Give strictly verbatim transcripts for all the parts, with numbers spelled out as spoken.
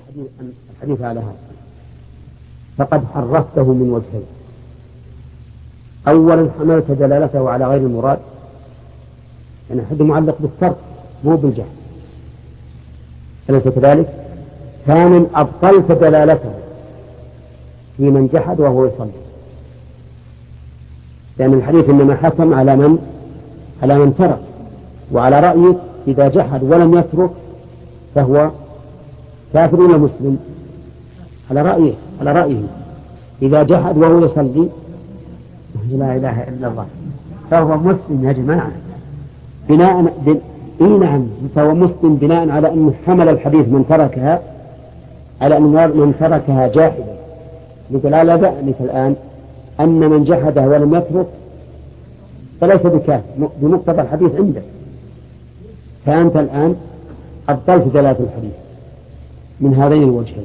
الحديث على هذا فقد حرفته من وجهين. أولا حملت دلالته على غير المراد، يعني الحد معلق بالترك مو بالجهل، أليس كذلك؟ ثانيا أبطلت دلالته في من جحد وهو يصلي، لأن الحديث إنما حكم على من على من ترك، وعلى رأيك إذا جحد ولم يترك فهو كافر ولا مسلم؟ على رأيه على رأيه إذا جحد وهو يصلي لا إله إلا الله فهو مسلم يا جماعة، بناء ب... إيه نعم فهو مسلم بناء على أنه حمل الحديث من تركها على أن من تركها جاحدا، مثل لا بأنك الآن أن من جحدها ولم يترك فليس بكافر بمقتضى الحديث عندك، فأنت الآن أبطلت دلالة الحديث من هذين الوجهين.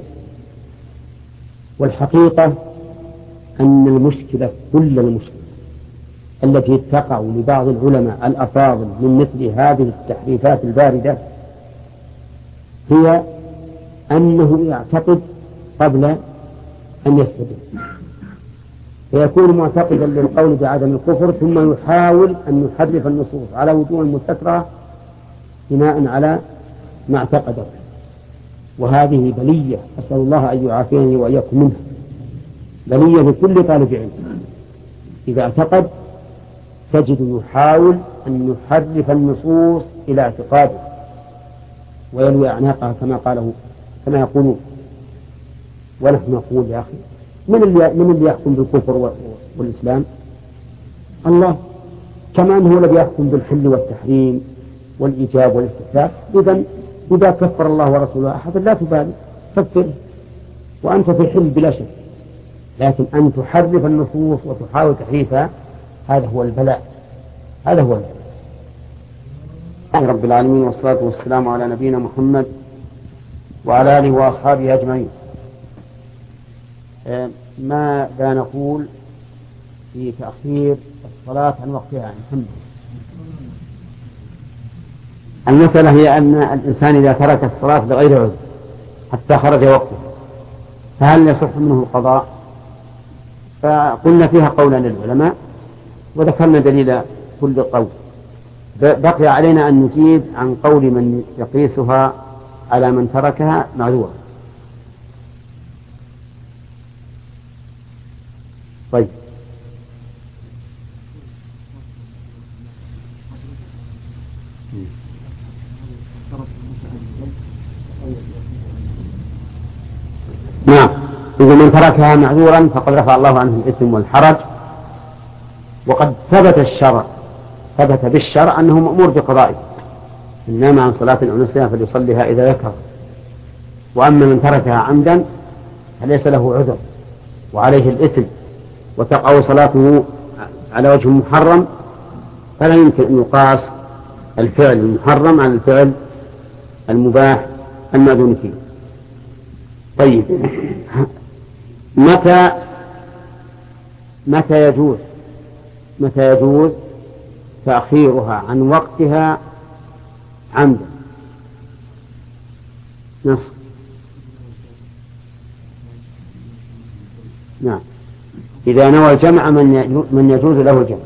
والحقيقة أن المشكلة كل المشكلة التي تقع لبعض العلماء الأفاضل من مثل هذه التحريفات الباردة هي أنه يعتقد قبل أن يستدل، فيكون معتقدا للقول بعدم الكفر ثم يحاول أن يحرف النصوص على وجوه مستكرهة بناء على ما اعتقده، وهذه بلية أسأل الله أن يعافيني وإياكم منها، بلية لكل طالب علم إذا اعتقد تجد يحاول أن يحرف النصوص إلى اعتقاده ويلوي أعناقها كما قاله كما يقولون. ونحن نقول يا أخي من اللي, من اللي يحكم بالكفر والإسلام؟ الله، كما أنه الذي يحكم بالحل والتحريم والإيجاب والاستحباب. إذن إذا كفر الله ورسوله أحد لا تبالي كفر وأنت في حل بلا شك، لكن أن تحرف النصوص وتحاول تحريفها هذا هو البلاء، هذا هو البلاء. رب العالمين والصلاة والسلام على نبينا محمد وعلى آله وأصحابه أجمعين. ماذا نقول في تأخير الصلاة عن وقتها عن محمد؟ المسألة هي أن الإنسان إذا ترك الصلاة بغير عذر حتى خرج وقته فهل يصح منه القضاء؟ فقلنا فيها قولا للعلماء وذكرنا دليل كل قول، بقي علينا أن نجيب عن قول من يقيسها على من تركها معذورا. طيب نعم، إذا من تركها معذورا فقد رفع الله عنه الإثم والحرج، وقد ثبت الشرع ثبت بالشرع أنه مأمور بقضائه، إن نام عن صلاة أو نسيها فليصليها إذا ذكر. وأما من تركها عمدا فليس له عذر وعليه الإثم وتقع صلاته على وجه محرم، فلا يمكن أن يقاس الفعل المحرم على الفعل المباح المأذون فيه. طيب متى متى يجوز متى يجوز تأخيرها عن وقتها عمدا؟ نص نعم، إذا نوى الجمع من يجوز له الجمع،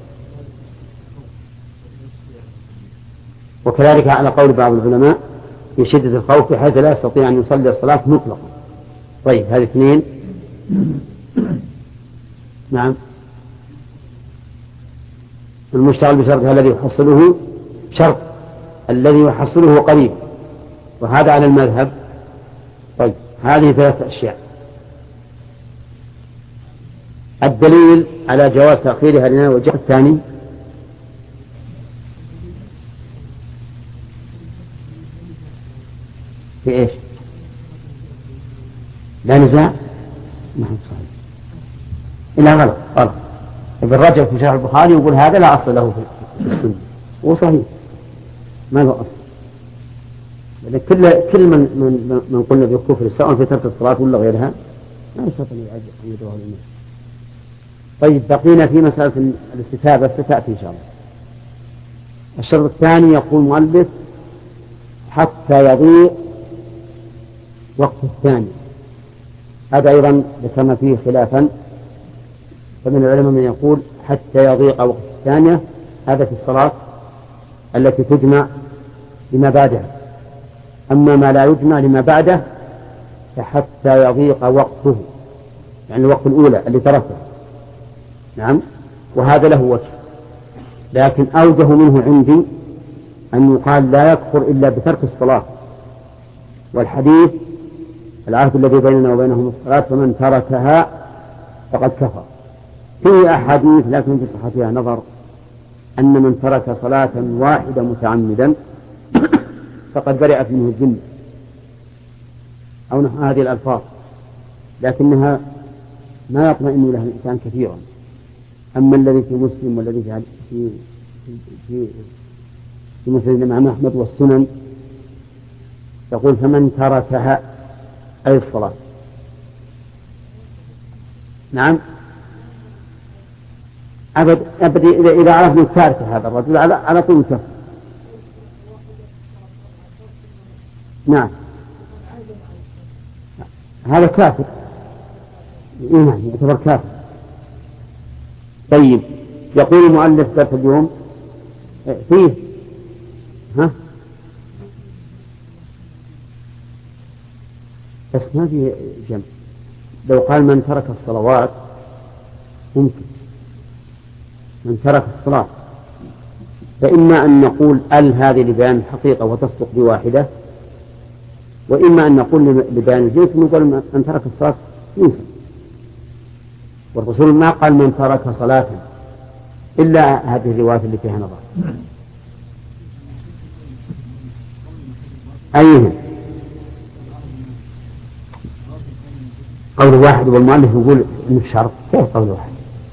وكذلك على قول بعض العلماء في شدة الخوف بحيث لا يستطيع أن يصلي الصلاة مطلقا. طيب هذه اثنين. نعم، المشتغل بشرط الذي يحصله شرط الذي يحصله قريب، وهذا على المذهب. طيب هذه ثلاثة أشياء. الدليل على جواز تأخيرها لنا وجه الثاني في إيش؟ لا نزاع؟ نعم صحيح. إلا غلط غلط. ابن رجب في شرح البخاري يقول هذا لا أصل له في السنة، وصحيح ما له أصل. كل كل من من من قلنا بالكفر سواء في ترك الصلاة ولا غيرها ما يستطيع أن يدعوه الإمام. طيب بقينا في مسألة الاستتابة ستأتي إن شاء الله. الشرط الثاني يقول المؤلف حتى يضيء وقت الثاني هذا أيضا ذكرنا فيه خلافا، فمن العلماء من يقول حتى يضيق وقت الثانية، هذا في الصلاة التي تجمع لما بعدها. أما ما لا يجمع لما بعده فحتى يضيق وقته، يعني الوقت الأولى اللي تركه. نعم، وهذا له وجه، لكن أوجه منه عندي أن يقال لا يكفر إلا بترك الصلاة، والحديث العهد الذي بيننا وبينهم الصلاة فمن تركها فقد كفر. فيه أحاديث لكن في صحتها نظر، أن من ترك صلاة واحدة متعمدا فقد برئت منه الذمة أو نحو هذه الألفاظ، لكنها ما يطمئن لها الإنسان كثيرا. أما الذي في مسلم والذي في في في, في مسلم الإمام أحمد والسنن يقول فمن تركها أي الصلاة. نعم، أبد أبد إذا إذا عرفنا تارك هذا الرجل على على طول كفر. نعم، هذا كافر، نعم يعتبر كافر. طيب، يقول المؤلف درس اليوم فيه ها بس ما في جمع. لو قال من ترك الصلوات ممكن، من ترك الصلاة، فإما أن نقول ال هذه لبيان الحقيقة وتصدق بواحدة، وإما أن نقول لبيان الجنس نقول من ترك الصلاة ينسى. والرسول ما قال من ترك صلاة إلا هذه الرواية اللي فيها نظر. أيها قول واحد، والمؤلف يقول إنه شرط. كيف قول واحد؟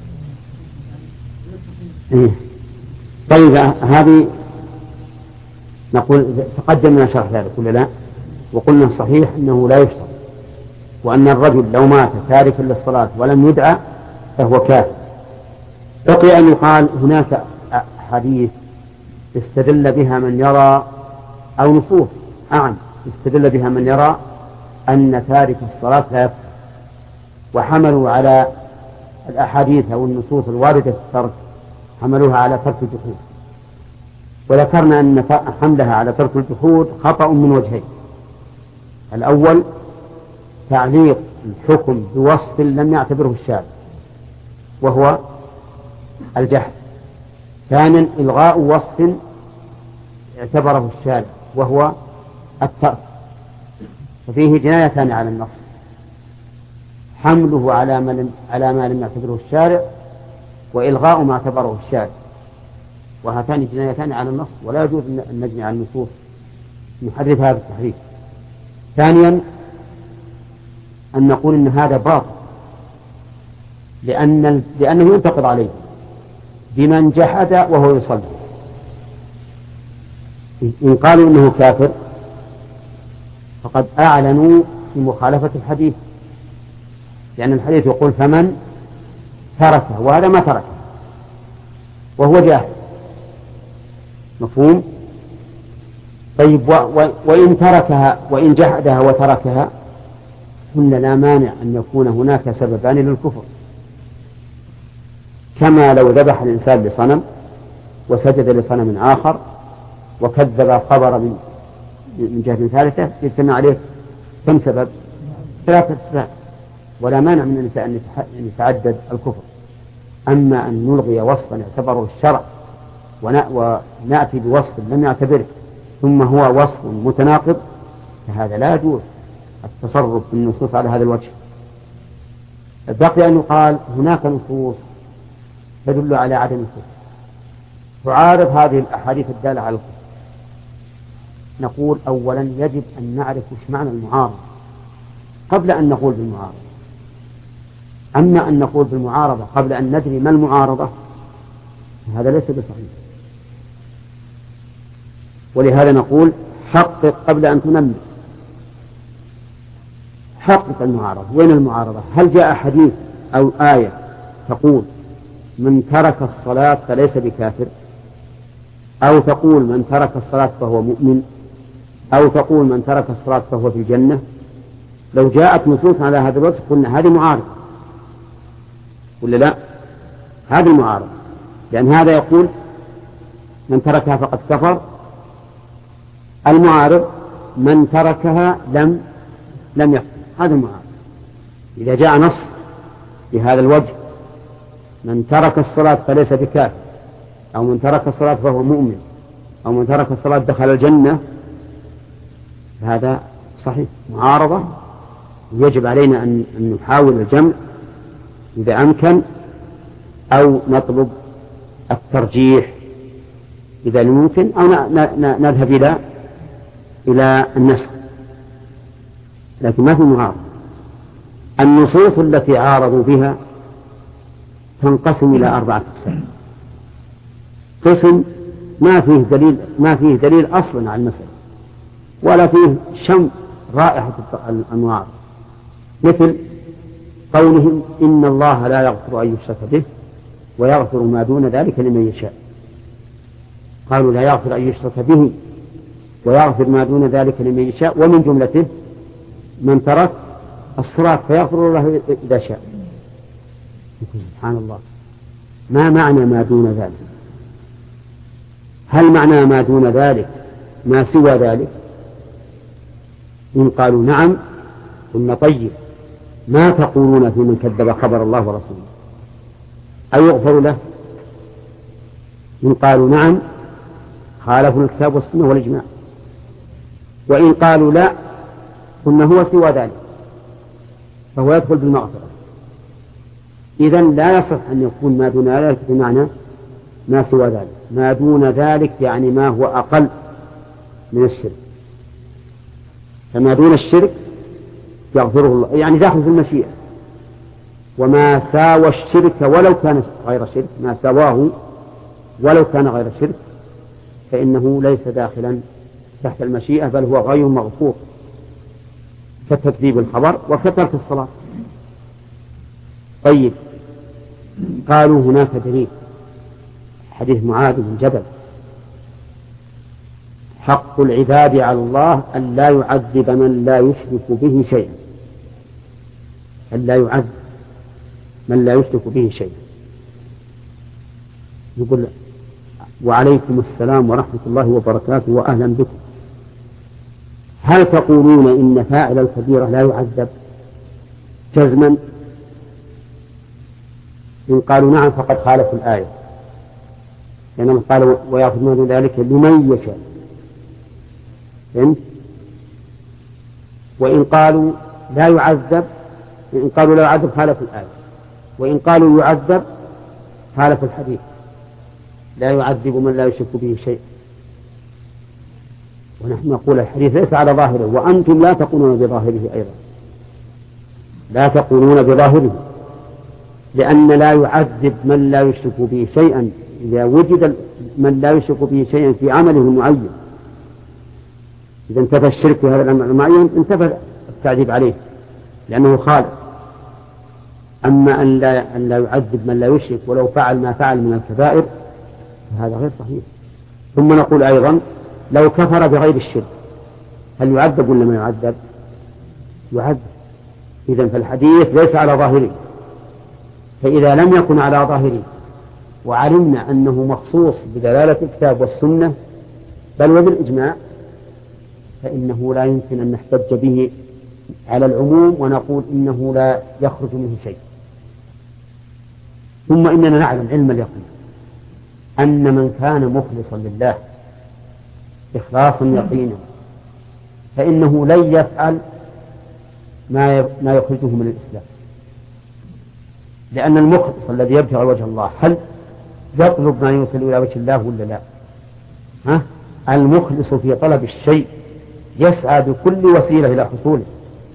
إيه؟ طيب هذه نقول تقدمنا شرح ذلك ولا لا؟ وقلنا صحيح أنه لا يشترط، وأن الرجل لو مات تاركا للصلاة ولم يدعى فهو كافر. بقي أن يقال هناك حديث استدل بها من يرى، أو نصوص أعم استدل بها من يرى أن تارك الصلاة لا يكفر، وحملوا على الأحاديث أو النصوص الواردة في الترك حملوها على ترك الجحود. وذكرنا أن حملها على ترك الجحود خطأ من وجهين: الأول تعليق الحكم بوصف لم يعتبره الشارع وهو الجحد، ثانيا إلغاء وصف اعتبره الشارع وهو الترك. ففيه جنايتان على النص: حمله على ما على ما لم يعتبره الشارع، وإلغاء ما اعتبره الشارع، وهاتان جنايتان على النص، ولا يجوز أن نجمع النصوص نحرف هذا التحريف. ثانيا أن نقول إن هذا باطل، لأن لأنه ينتقد عليه بمن جحد وهو يصلي. إن قالوا إنه كافر فقد أعلنوا في مخالفة الحديث، لأن الحديث يقول فمن تركه، وهذا ما تركه وهو جاهل. مفهوم؟ طيب، و و وإن تركها وإن جحدها وتركها قلنا لا مانع أن يكون هناك سببان للكفر، كما لو ذبح الإنسان لصنم وسجد لصنم آخر وكذب الخبر من من جهة ثالثة، يجتمع عليه كم سبب؟ ثلاثة أسباب، ولا مانع من أن يتعدد الكفر. أما أن نلغي وصفا اعتبره الشرع ونأتي بوصف لم يعتبره ثم هو وصف متناقض، فهذا لا يجوز التصرف بالنصوص على هذا الوجه. بقي أن يقال هناك نصوص تدل على عدم الكفر تعارض هذه الأحاديث الدالة على الكفر. نقول أولا يجب أن نعرف وش معنى المعارضة قبل أن نقول بالمعارضة. أما أن نقول بالمعارضة قبل أن ندري ما المعارضة هذا ليس بصحيح. ولهذا نقول حقق قبل أن تنمي، حقق المعارضة. وين المعارضة؟ هل جاء حديث أو آية تقول من ترك الصلاة فليس بكافر، أو تقول من ترك الصلاة فهو مؤمن، أو تقول من ترك الصلاة فهو في الجنة، لو جاءت نصوص على هذا الوجه قلنا هذه معارضة ولا لا؟ هذه المعارضة، لأن هذا يقول من تركها فقد كفر، المعارض من تركها لم لم يكفر. هذا المعارض. إذا جاء نص بهذا الوجه من ترك الصلاة فليس بكافر، أو من ترك الصلاة فهو مؤمن، أو من ترك الصلاة دخل الجنة، هذا صحيح معارضة، يجب علينا أن نحاول الجمع إذا أمكن، أو نطلب الترجيح إذا لم يمكن، أو نذهب إلى إلى النسخ، لكن ما في معارضة. النصوص التي عارضوا بها تنقسم إلى أربعة أقسام. قسم ما فيه دليل ما فيه دليل أصلا على المسألة، ولا فيه شم رائحة المعارضة، مثل قولهم إن الله لا يغفر أن يشرك به ويغفر ما دون ذلك لمن يشاء. قالوا لا يغفر أن يشرك به ويغفر ما دون ذلك لمن يشاء، ومن جملته من ترك الصلاة فيغفر له إذا شاء. سبحان الله، ما معنى ما دون ذلك؟ هل معنى ما دون ذلك ما سوى ذلك؟ إن قالوا نعم قلنا طيب، ما تقولون في من كذب خبر الله ورسوله؟ أو يغفر له؟ إن قالوا نعم خالفوا الكتاب والسنة والإجماع، وإن قالوا لا قلنا هو سوى ذلك فهو يدخل بالمغفرة. إذن لا يصح أن يكون ما دون ذلك بمعنى ما سوى ذلك. ما دون ذلك يعني ما هو أقل من الشرك، فما دون الشرك يغفره الله، يعني داخل في المشيئة. وما ساوى الشرك ولو كان غير شرك، ما سواه ولو كان غير شرك فإنه ليس داخلا تحت المشيئة، بل هو غير مغفور، كتكذيب الخبر وكترك الصلاة. طيب، قالوا هناك دليل، حديث معاذ بن جبل: حق العباد على الله أن لا يعذب من لا يشرك به شيئا، أن لا يعذب من لا يشرك به شيئا. يقول: وعليكم السلام ورحمة الله وبركاته وأهلا بكم. هل تقولون إن فاعل الكبيرة لا يعذب جزما؟ إن قالوا نعم فقد خالفوا الآية، لأنهم قالوا ويغفر ما دون ذلك لمن يشاء. فهمت؟ وإن قالوا لا يعذب، إن قالوا لا يعذب خالفوا الآية، وإن قالوا يعذب خالفوا الحديث: لا يعذب من لا يشرك به شيء. ونحن نقول الحديث ليس على ظاهره، وأنتم لا تقولون بظاهره أيضا، لا تقولون بظاهره، لأن لا يعذب من لا يشرك به شيئا. إذا وجد من لا يشرك به شيئا في عمله المعين، إذا انتفى الشرك في هذا العمل المعين انتفى التعذيب عليه لأنه خالف. أما أن لا, أن لا يعذب من لا يشرك ولو فعل ما فعل من الكبائر فهذا غير صحيح. ثم نقول أيضا: لو كفر بغير الشرك هل يعذب ولا ما يعذب؟ يعذب. إذن فالحديث ليس على ظاهره، فإذا لم يكن على ظاهره وعلمنا أنه مخصوص بدلالة الكتاب والسنة بل وبالإجماع، فإنه لا يمكن أن نحتج به على العموم ونقول إنه لا يخرج منه شيء. ثم إننا نعلم علم اليقين أن من كان مخلصا لله إخلاصا يقينا فإنه لن يفعل ما ما يخرجه من الإسلام، لأن المخلص الذي يبتغي وجه الله هل يطلب ما يوصل إلى وجه الله ولا لا؟ ها؟ المخلص في طلب الشيء يسعى بكل وسيلة إلى حصوله.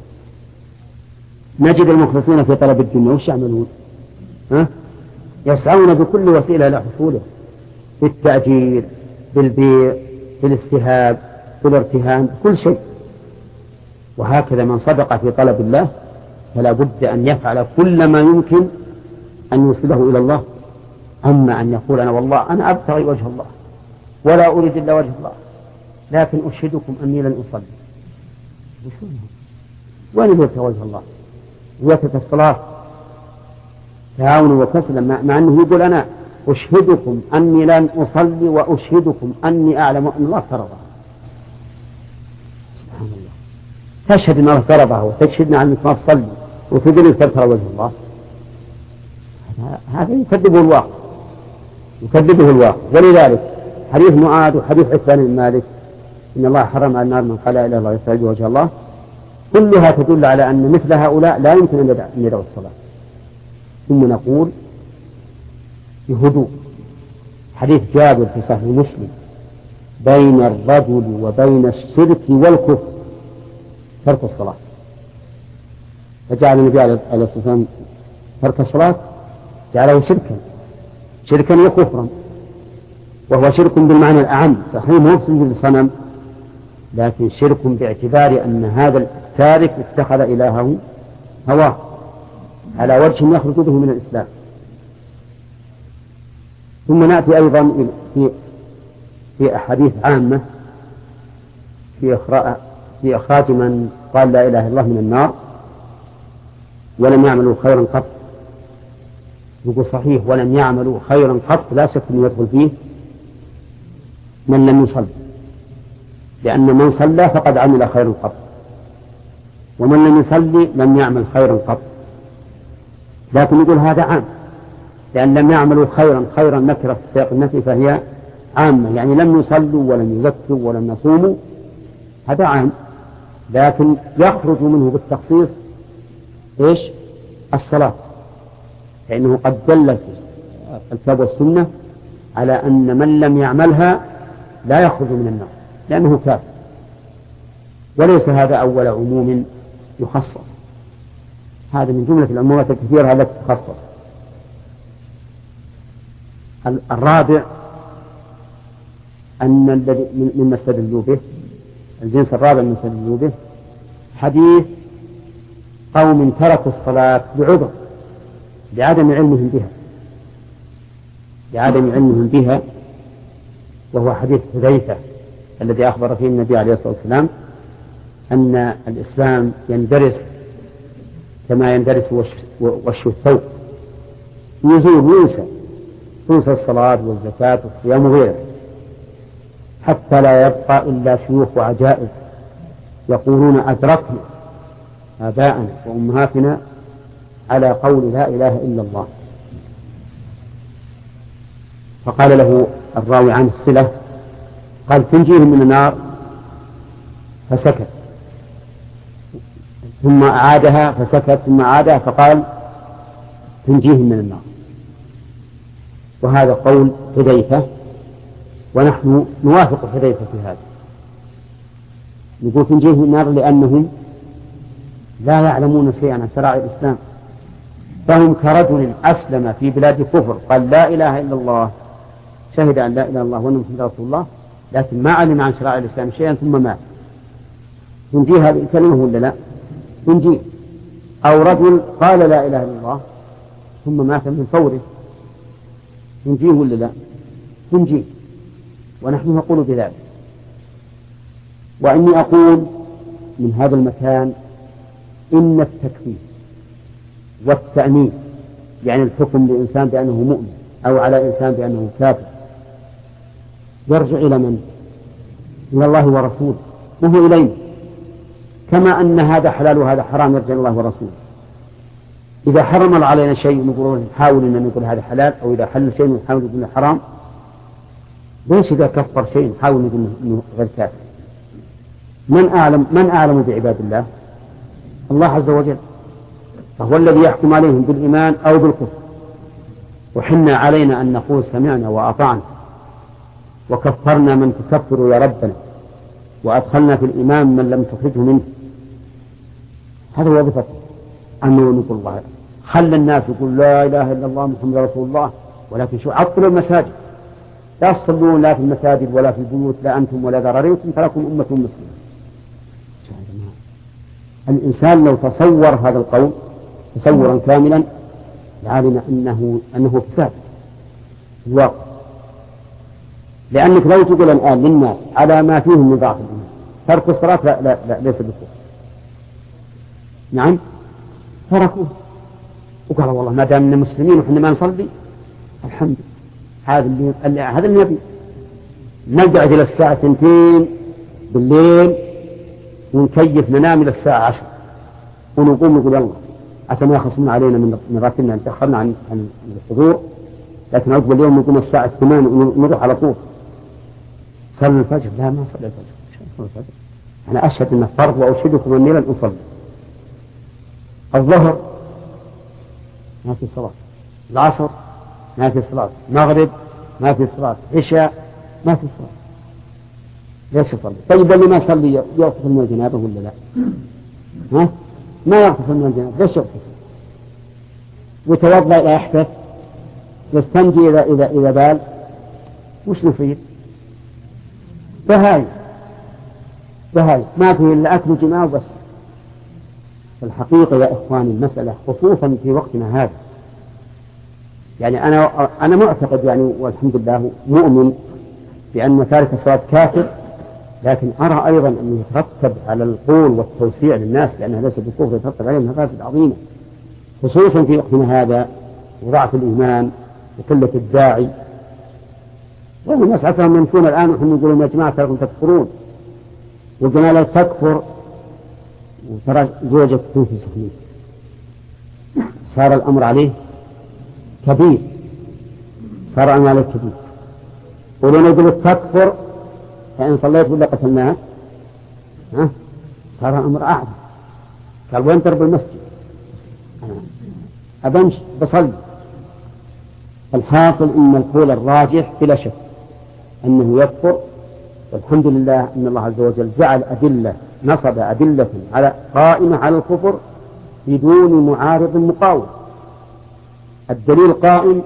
نجد المخلصين في طلب الدنيا وش يعملون؟ ها؟ يسعون بكل وسيلة إلى حصوله، بالتأجير، بالبيع، بالاستهاب، بالارتهان، كل شيء. وهكذا من صدق في طلب الله فلا بد أن يفعل كل ما يمكن أن يوصله إلى الله. أما أن يقول أنا والله أنا أبتغي وجه الله ولا أريد إلا وجه الله، لكن أشهدكم أني لن أصلي، وين يبتغى وجه الله؟ ويترك الصلاة تعاون وكسلا، مع أنه يقول أنا أشهدكم أني لن أصلي وأشهدكم أني أعلم أن الله فرضها. سبحان الله، تشهد أن الله فرضها وتشهدنا عن ما تصلي وتقول تبتغى وجه الله، هذا يكذبه الواقع، يكذبه الواقع. ولذلك حديث معاذ وحديث عثمان بن مالك إن الله حرم على النار من قال لا إله إلا الله يستعيذ بوجه الله، كلها تدل على أن مثل هؤلاء لا يمكن أن يدعوا الصلاة. ثم نقول بهدوء، حديث جابر في صحيح مسلم بين الرجل وبين الشرك والكفر ترك الصلاة، فجعل النبي عليه الصلاة والسلام ترك الصلاة جعله شركا، شركا وكفرا، وهو شرك بالمعنى الأعم، صحيح مو سجود الصنم، لكن شرك باعتبار أن هذا التارك اتخذ إلهه هواه على وجه يخرج به من الإسلام. ثم نأتي أيضا في في أحاديث عامة في إخراج في إخراج من قال لا إله إلا الله من النار ولم يعملوا خيرا قط. يقول صحيح ولم يعملوا خيرا قط، لا شك أن يدخل فيه من لم يصلي، لأن من صلى فقد عمل خيرا قط، ومن لم يصلي لم يعمل خيرا قط. لكن يقول هذا عام، لأن لم يعملوا خيرا، خيرا نكرة في سياق النفي فهي عامة، يعني لم يصلوا ولم يزكوا ولم يصوموا، هذا عام، لكن يخرج منه بالتخصيص إيش؟ الصلاة، لأنه قد دلت الكتاب والسنة على أن من لم يعملها لا يخرج من النار لأنه كافر، وليس هذا أول عموم يخصص، هذا من جملة العمومات الكثيرة التي تخصص. الرابع أن الذي مما استدلوا به، الجنس الرابع من استدلوا به حديث قوم تركوا الصلاة بعذر لعدم علمهم بها، لعدم علمهم بها، وهو حديث حذيفة الذي أخبر فيه النبي عليه الصلاة والسلام أن الإسلام يندرس كما يندرس وش الثوب، يزول وينسى، تنسى الصلاة والزكاة والصيام وغيره، حتى لا يبقى إلا شيوخ وعجائز يقولون أدركنا آباءنا وأمهاتنا على قول لا إله إلا الله. فقال له الراوي عنه الصلة، قال تنجيهم من النار، فسكت، ثم أعادها فسكت، ثم أعادها فقال تنجيهم من النار. وهذا قول حذيفة، ونحن نوافق حذيفة في هذا، نقول تنجيهم من النار لأنهم لا يعلمون شيئا عن شرائع الإسلام، فهم كرجل أسلم في بلاد كفر قال لا إله إلا الله، شهد أن لا إله إلا الله وأن محمدا رسول الله، لكن ما علم عن شرائع الإسلام شيئا ثم مات، تنجي هذه الكلمة ولا لا؟ تنجي. أو رجل قال لا إله إلا الله ثم مات من فوره، تنجيه ولا لا؟ تنجيه، ونحن نقول بذلك. وإني أقول من هذا المكان إن التكفير والتأمين، يعني الحكم لإنسان بأنه مؤمن أو على إنسان بأنه كافر، يرجع إلى من؟ إلى الله ورسوله، وهو إلينا، كما أن هذا حلال وهذا حرام يرجع إلى الله ورسوله. إذا حرم علينا شيء نقول نحاول أن نقول هذا حلال، أو إذا حل شيء نحاول نقول حرام. ليش إذا كفر شيء نحاول نقول إنه غير كافر؟ من أعلم من أعلم بعباد الله؟ الله عز وجل، فهو الذي يحكم عليهم بالإيمان أو بالكفر، وحنا علينا أن نقول سمعنا وأطعنا، وكفرنا من تكفر يا ربنا، وأدخلنا في الإيمان من لم تخرجه منه. هذا هو وظيفته. أنه نقول الله خلى الناس يقول لا إله إلا الله محمد رسول الله، ولكن شو عطلوا المساجد، لا تصلون لا في المساجد ولا في البيوت، لا أنتم ولا ذراريكم، فلكم أمة مسلمة. الإنسان لو تصور هذا القول تصورا كاملا لعلم أنه أنه فساد في الواقع، لأنك لو تقول الآن للناس على ما فيهم من ضعف الإيمان ترك الصلاة لا, لا, لا ليس بالكفر، نعم تركوه وقال والله ما دامنا مسلمين وحنا ما نصلي الحمد لله، هذا اللي هذا اللي نبي نقعد إلى الساعة اثنتين بالليل ونكيف ننام إلى الساعة عشر ونقوم نقول يلا عشان ما يخصمون علينا من راتبنا أن تأخرنا عن عن الحضور، لكن أقبل اليوم نقوم الساعة ثمان ونروح على طول. صلي الفجر؟ لا ما صلي الفجر. صلي الفجر أنا أشهد أنه فرض وأشهدكم أني لن أصلي. الظهر ما في صلاة، العصر ما في صلاة، المغرب ما في صلاة، عشاء ما في صلاة، ليش يصلي؟ طيب اللي ما يصلي يغتسل من الجنابة ولا لا؟ ها؟ ما يغتسل من الجنابة، ليش يغتسل؟ وتوضأ لا يحدث، يستنجي إذا إذا إذا بال، وش نفيد؟ بهاي بهاي ما فيه إلا أكل جماع بس. الحقيقة يا إخواني المسألة خصوصا في وقتنا هذا، يعني أنا أنا معتقد يعني والحمد لله مؤمن بأن تارك الصلاة كافر، لكن أرى أيضا أنه يترتب على القول والتوسيع للناس لأنها ليس بالكفر، يترتب عليه مفاسد عظيمة خصوصا في وقتنا هذا وضعف الإيمان وقلة الداعي. والناس عفوا يمشون الآن ونحن نقول يا جماعة تركم تكفرون، والجماعة لا تكفر وترى زوجك في سخنين، صار الأمر عليه كبير، صار الأمر عليه كبير. ولو نقول تكفر فإن صليت ولا قتلناك ها صار الأمر أعظم. قال وين ترب المسجد؟ أنا أبمشي بصلي. الحاصل إن القول الراجح بلا شك أنه يكفر، والحمد لله أن الله عز وجل جعل أدلة نصب أدلة على قائمة على الكفر بدون معارض مقاوم. الدليل قائم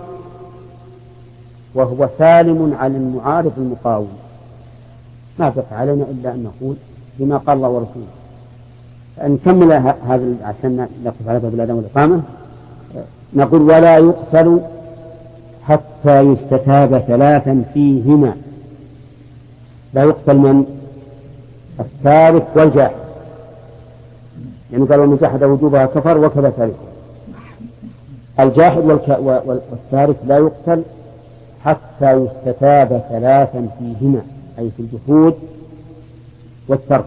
وهو سالم عن المعارض المقاوم. ما بقى علينا إلا أن نقول بما قال الله ورسوله. نكمل هذا عشان نقف على باب الأذان والإقامة. نقول ولا يقتل حتى يستتاب ثلاثا فيهما. لا يقتل من؟ الثالث والجاحد، يعني قال ومن جحد وجوبها كفر وكذا ثالث. الجاحد والثالث لا يقتل حتى يستتاب ثلاثا فيهما، أي في الجحود والترك.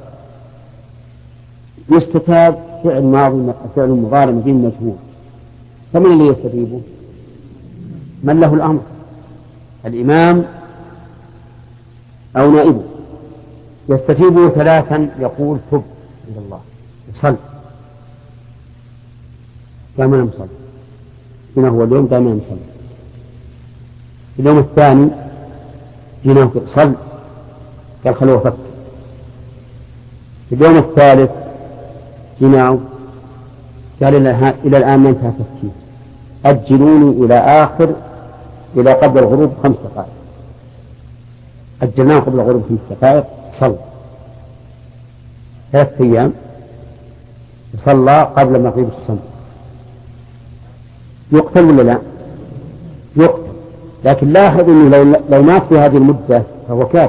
يستتاب فعل ماضي فعل مضارع مبني مجهول، فمن اللي يستتيبه؟ من له الأمر، الإمام أو نائبه. يستتيبه ثلاثا يقول تب إلى الله صل. دائما نصلي هنا هو اليوم، دائما نصلي. اليوم الثاني هنا صل، قال خلوه فك. اليوم الثالث هنا قال إلى الآن ما انتهى تفكير، أجلوني إلى آخر إلى قبل الغروب خمس دقائق. أجلناه قبل الغروب خمس دقائق صلى. ثلاث أيام صلى قبل مغيب الشمس. يقتل ولا لا؟ يقتل، لكن لاحظ أنه لو, لو مات في هذه المدة فهو كافر.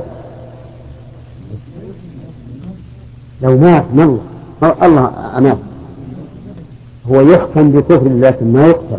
لو مات من الله أمات هو يحكم بكفر لكن ما يقتل.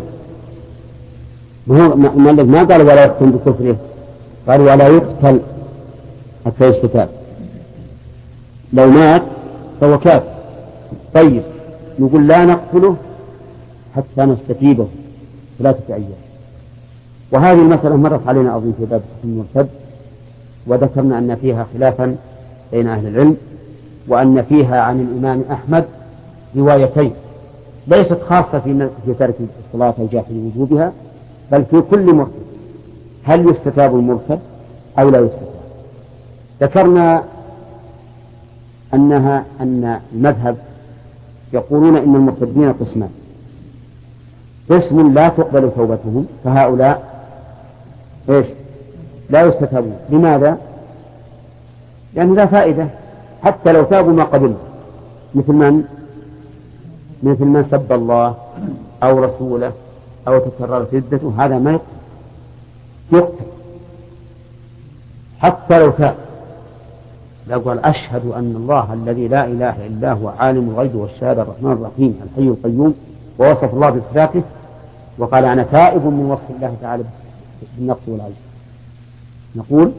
ما قال ولا يحكم بكفره، قال ولا يقتل حتى يستتاب. لو مات فهو كافر. طيب نقول لا نقتله حتى نستتيبه ثلاثة أيام. وهذه المسألة مرت علينا أظن في باب المرتد، وذكرنا أن فيها خلافا بين أهل العلم، وأن فيها عن الإمام أحمد روايتين ليست خاصة في ترك الصلاة أو جاحد وجوبها، بل في كل مرتد. هل يستتاب المرتد أو لا يستتاب؟ ذكرنا أنها أن المذهب يقولون إن المرتدين قسمان: قسم لا تقبل توبتهم، فهؤلاء إيش؟ لا يستتابون. لماذا؟ لأن لا فائدة، حتى لو تابوا ما قبلوا. مثل من؟ مثل من سب الله أو رسوله أو تكررت ردته، هذا ما يقتل. يقتل حتى لو تاب، لو قال أشهد أن الله الذي لا إله إلا هو عالم الغيب والشهادة الرحمن الرحيم الحي القيوم، ووصف الله بصفاته، وقال أنا تائب من وصف الله تعالى بالنقص والعجز، نقول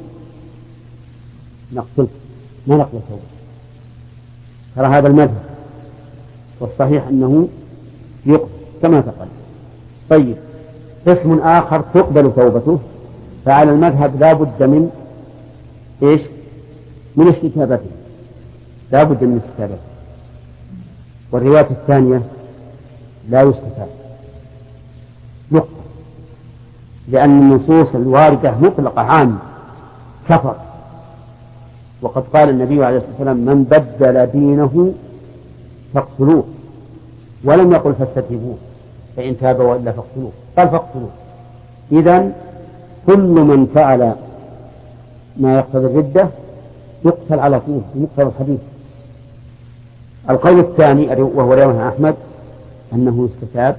نقتل ما نقبل توبة. ترى هذا المذهب، والصحيح أنه يقبل كما تقل. طيب، قسم آخر تقبل توبته، فعلى المذهب لا بد من إيش؟ من استتابته، لا بد من استتابته. والرواية الثانية لا يستتاب، يقبل، لأن النصوص الواردة مطلقة عامة، كفر. وقد قال النبي عليه الصلاة والسلام من بدل دينه فاقتلوه، ولم يقل فاستتيبوه، فإن تاب وإلا فاقتلوه، قال فاقتلوه. إذن كل من فعل ما يقتضي الردة يقتل على طول بمقتضى الحديث. القول الثاني وهو رواية أحمد أنه استتاب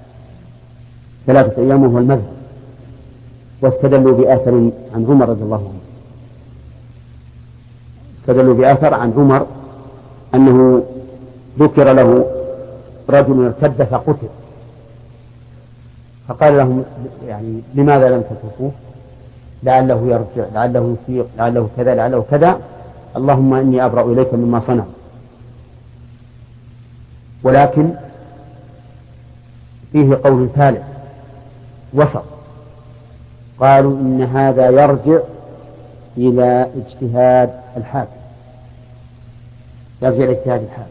ثلاثة أيام وهو المذهب، واستدلوا بآثر عن عمر رضي الله عنه، استدلوا بآثر عن عمر أنه ذكر له رجل ارتد فقتل، فقال لهم يعني لماذا لم تتركوه؟ لعله يرجع، لعله يفيق، لعله كذا، لعله كذا، اللهم إني أبرأ إليك مما صنع. ولكن فيه قول ثالث وسط، قالوا إن هذا يرجع إلى اجتهاد الحاكم، يرجع إلى اجتهاد الحاكم،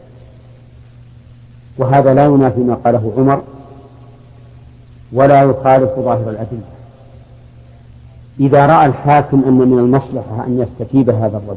وهذا لا ينافي ما قاله عمر ولا يخالف ظاهر الأدلة. إذا رأى الحاكم أن من المصلحة أن يستتيب هذا الرجل،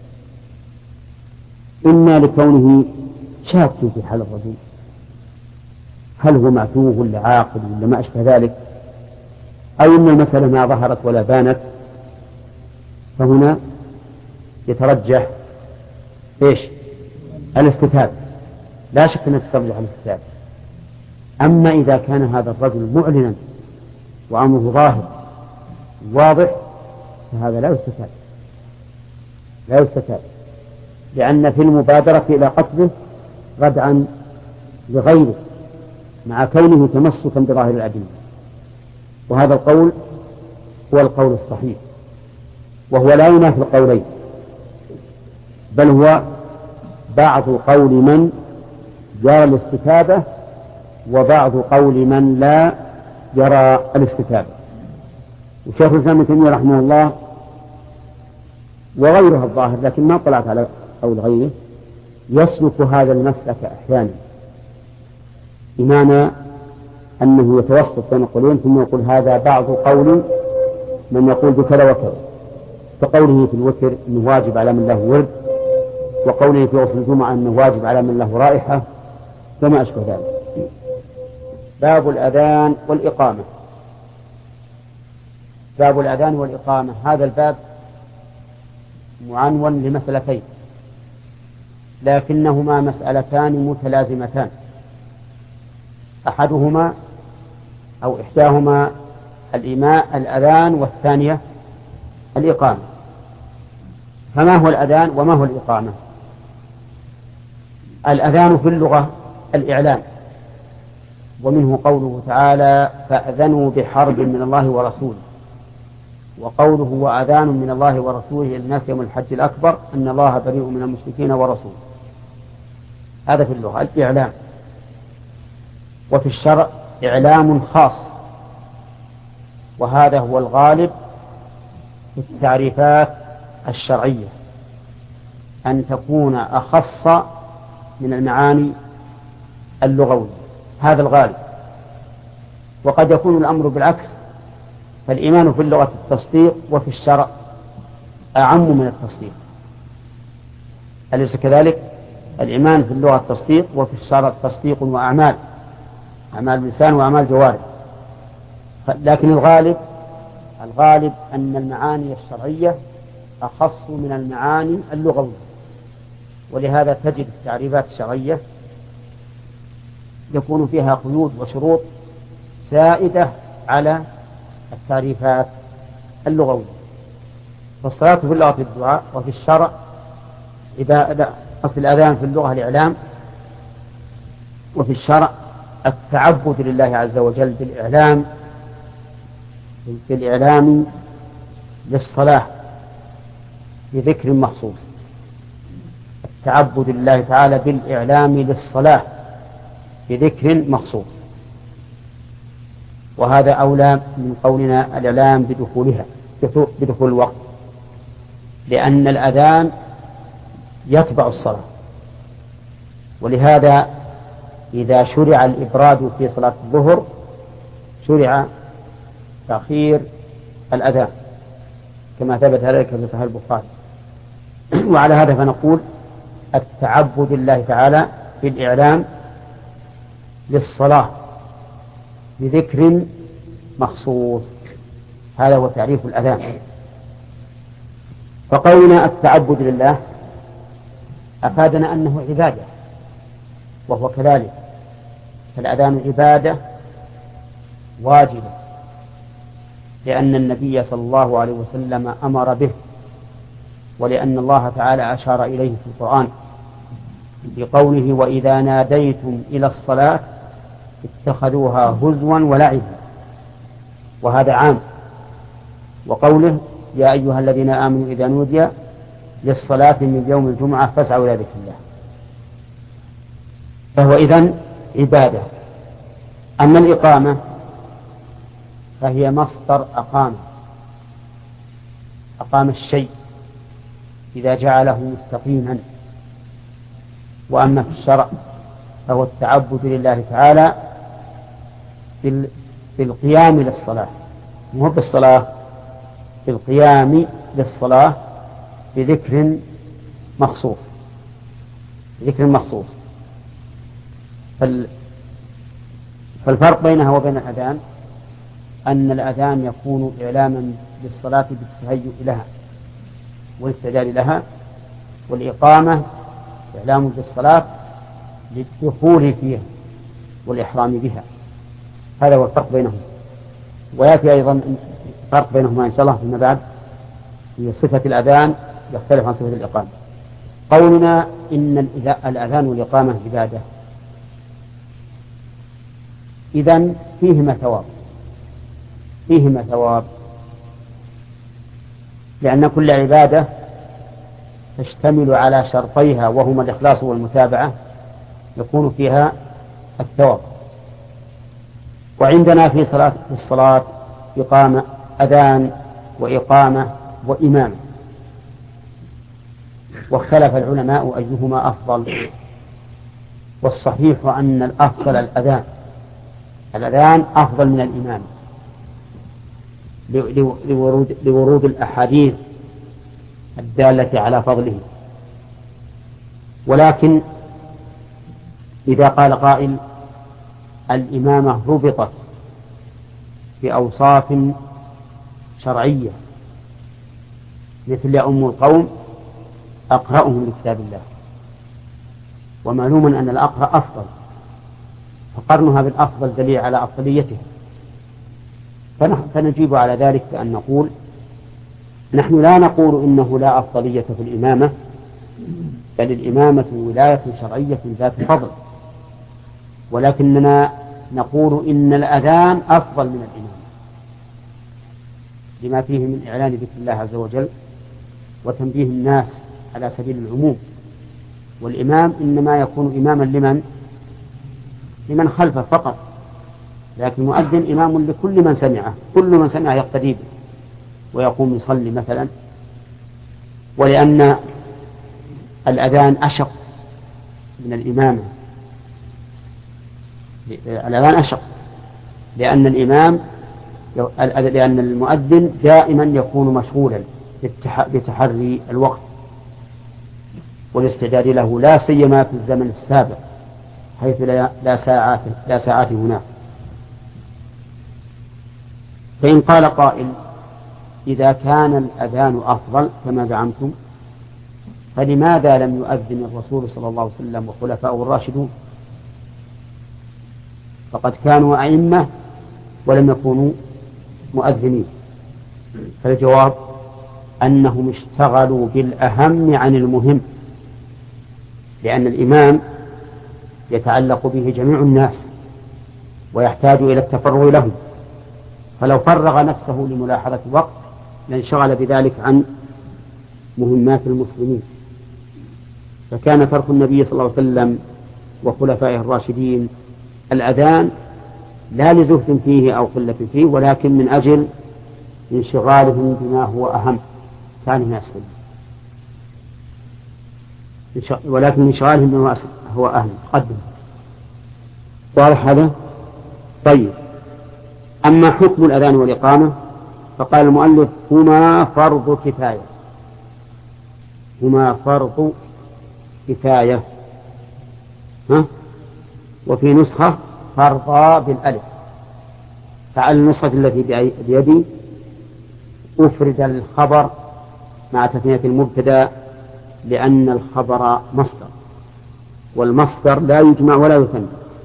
إما لكونه شاك في حال الرجل، هل هو معتوه ولا عاقل ولا ما أشبه ذلك، أو أن المسألة ما ظهرت ولا بانت، فهنا يترجح إيش؟ الاستتاب، لا شك أن تترجح الاستتاب. أما إذا كان هذا الرجل معلنا وأمره ظاهر واضح فهذا لا يستتاب، لا يستتاب، لأن في المبادرة إلى قتله ردعا لغيره مع كونه تمسكا بظاهر الأدلة. وهذا القول هو القول الصحيح، وهو لا ينافي القولين، بل هو بعض قول من يرى الاستتابة وبعض قول من لا يرى الاستتابة. وشيخ الإسلام ابن تيمية رحمه الله وغيرها الظاهر، لكن ما طلعت على قول غيره، يسلك هذا المسلك أحيانا، بمعنى أنه يتوسط بين القولين ثم يقول هذا بعض قول من يقول بكذا وكذا، كقوله في الوتر أنه واجب على من له ورد، وقوله في غسل الجمعة أنه واجب على من له رائحة، وما أشبه ذلك. باب الأذان والإقامة. باب الأذان والإقامة، هذا الباب معنون لمسألتين، لكنهما مسألتان متلازمتان، أحدهما أو إحداهما الإماء الأذان والثانية الإقامة. فما هو الأذان وما هو الإقامة؟ الأذان في اللغة الإعلان، ومنه قوله تعالى فأذنوا بحرب من الله ورسوله، وقوله وأذان من الله ورسوله الناس يوم الحج الأكبر أن الله بريء من المشركين ورسوله. هذا في اللغة الإعلام. وفي الشرع إعلام خاص، وهذا هو الغالب في التعريفات الشرعية، أن تكون أخص من المعاني اللغوية، هذا الغالب. وقد يكون الأمر بالعكس، فالإيمان في اللغة التصديق وفي الشرع أعم من التصديق، أليس كذلك؟ الإيمان في اللغة التصديق وفي الشرع تصديق وأعمال، أعمال لسان وأعمال جوارح. لكن الغالب الغالب أن المعاني الشرعية أخص من المعاني اللغوية، ولهذا تجد التعريفات الشرعية يكون فيها قيود وشروط سائدة على التعريفات اللغوية. فالصلاة في اللغة الدعاء، وفي الشرع إذا أصل الأذان في اللغة الإعلام، وفي الشرع التعبد لله عز وجل بالإعلام بالإعلام للصلاة بذكر مخصوص. التعبد لله تعالى بالإعلام للصلاة بذكر مخصوص، وهذا أولى من قولنا الإعلام بدخولها بدخول الوقت، لأن الأذان يتبع الصلاة. ولهذا إذا شرع الإبراد في صلاة الظهر شرع تأخير الأذان كما ثبت ذلك في صحيح البخاري. وعلى هذا فنقول التعبد لله تعالى بالإعلام للصلاة بذكر مخصوص، هذا هو تعريف الأذان. فقولنا التعبد لله أفادنا أنه عبادة، وهو كذلك، فالأذان عبادة واجبة، لأن النبي صلى الله عليه وسلم أمر به، ولأن الله تعالى أشار إليه في القرآن بقوله وإذا ناديتم إلى الصلاة اتخذوها هزوا ولعبا، وهذا عام. وقوله يا أيها الذين آمنوا إذا نودي للصلاة من يوم الجمعة فاسعوا إلى ذكر الله، فهو إذن عبادة. أما الإقامة فهي مصدر أقام أقام الشيء إذا جعله مستقيما. وأما في الشرع فهو التعبد لله تعالى بالقيام للصلاة، مو بالصلاة، بالقيام للصلاة بذكر مخصوص ذكر مخصوص. فالفرق بينها وبين الأذان أن الأذان يكون إعلاما للصلاة بالتهيؤ لها والاستعداد لها، والإقامة إعلام للصلاة للدخول فيها والإحرام بها. هذا هو الفرق بينهم. ويأتي أيضا فرق بينهما إن شاء الله فيما بعد في صفة الأذان يختلف عن صفة الإقامة. قولنا إن الأذان والإقامة عبادة، إذن فيهما ثواب فيهما ثواب لأن كل عبادة تشتمل على شرطيها وهما الإخلاص والمتابعة يكون فيها الثواب. وعندنا في صلاة الصلاة إقامة أذان وإقامة وإمامة، واختلف العلماء أيهما أفضل، والصحيح أن الأفضل الأذان الأذان أفضل من الإمامة لورود, لورود الأحاديث الدالة على فضله. ولكن إذا قال قائل الإمامة ربطت بأوصاف شرعية مثل يؤم القوم أقرأهم لكتاب الله، ومعلوم أن الأقرأ أفضل، فقرنها بالأفضل دليل على أفضليته. فنجيب على ذلك بأن نقول نحن لا نقول إنه لا أفضلية في الإمامة، بل الإمامة ولاية شرعية ذات فضل، ولكننا نقول إن الأذان أفضل من الإمامة لما فيه من إعلان ذكر الله عز وجل وتنبيه الناس على سبيل العموم. والإمام إنما يكون إماما لمن لمن خلفه فقط، لكن المؤذن إمام لكل من سمعه، كل من سمعه يقتدي به ويقوم يصلي مثلا. ولأن الأذان أشق من الإمامة، الأذان أشق لأن الإمام لأن المؤذن دائما يكون مشغولا بتحري الوقت والاستعداد له، لا سيما في الزمن السابق حيث لا ساعات لا ساعات هناك. فإن قال قائل إذا كان الأذان أفضل كما زعمتم فلماذا لم يؤذن الرسول صلى الله عليه وسلم وخلفاؤه الراشدون؟ فقد كانوا أئمة ولم يكونوا مؤذنين. فالجواب أنهم اشتغلوا بالأهم عن المهم، لأن الإمام يتعلق به جميع الناس ويحتاج إلى التفرغ له، فلو فرغ نفسه لملاحظة الوقت لانشغل بذلك عن مهمات المسلمين. فكان ترك النبي صلى الله عليه وسلم وخلفائه الراشدين الأذان لا لزهد فيه أو قلة فيه، ولكن من أجل انشغالهم بما هو أهم ثاني ما يسلم، ولكن انشغالهم بما هو أهم قدم. واضح هذا؟ طيب، أما حكم الأذان والإقامة فقال المؤلف هما فرض كفاية، هما فرض كفاية، ها؟ وفي نسخة فرضا بالألف، فعلى النسخة التي بيدي أفرد الخبر مع تثنية المبتدأ لأن الخبر مصدر، والمصدر لا يجمع ولا يثنى،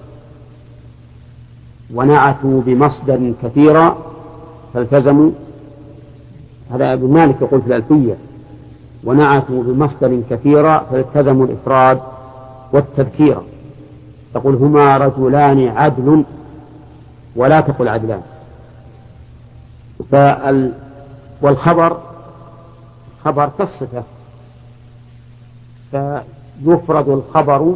ونعتوا بمصدر كثيرا فالتزموا، هذا ابن مالك يقول في الألفية، ونعتوا بمصدر كثيرا فالتزموا الإفراد والتذكير، تقول هما رجلان عدل ولا تقل عدلان. فال والخبر خبر كالصفة، فيفرد الخبر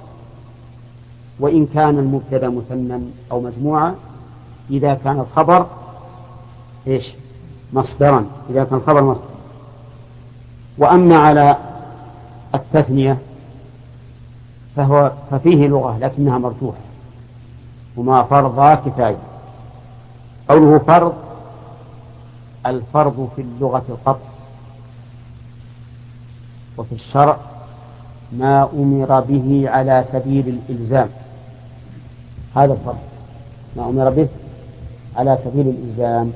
وإن كان المبتدأ مثنى أو مجموعة إذا كان الخبر إيش مصدرا، إذا كان الخبر مصدرا. وأما على التثنية فهو ففيه لغة لكنها مرجوحة، هما فرضا كفاية. قوله فرض، الفرض في اللغة القطع، وفي الشرع ما أمر به على سبيل الإلزام، هذا الفرض ما أمر به على سبيل الإلزام.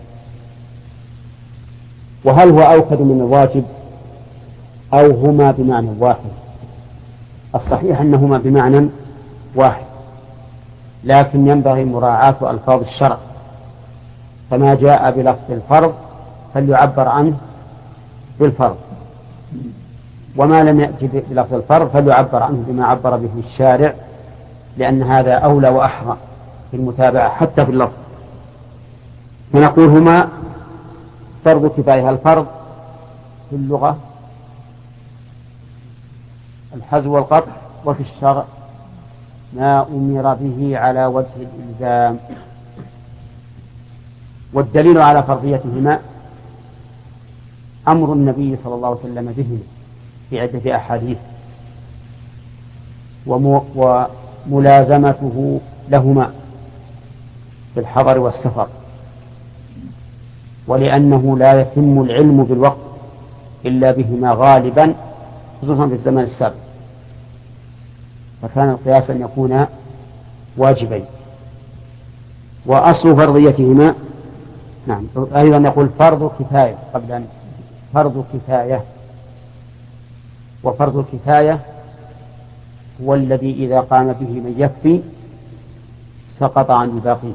وهل هو أوكد من الواجب أو هما بمعنى واحد؟ الصحيح أنهما بمعنى واحد، لكن ينبغي مراعاة ألفاظ الشرع، فما جاء بلفظ الفرض فليعبر عنه بالفرض، وما لم يأتي بلفظ الفرض فليعبر عنه بما عبر به الشارع، لأن هذا أولى وأحرى في المتابعة حتى في اللفظ. فنقول هما فرض كفاية. الفرض في اللغة الحذف والقطع، وفي الشرع ما أمر به على وجه الإلزام. والدليل على فرضيتهما أمر النبي صلى الله عليه وسلم بهما في عدة أحاديث، وملازمته لهما في الحضر والسفر، ولأنه لا يتم العلم بالوقت إلا بهما غالبا، خصوصا في الزمن السابق، فكان القياس أن يكون واجبين. وأصل فرضيتهما نعم أيضا نقول فرض كفاية قبل أن فرض كفاية. وفرض الكفاية هو الذي إذا قام به من يكفي سقط عن الباقين.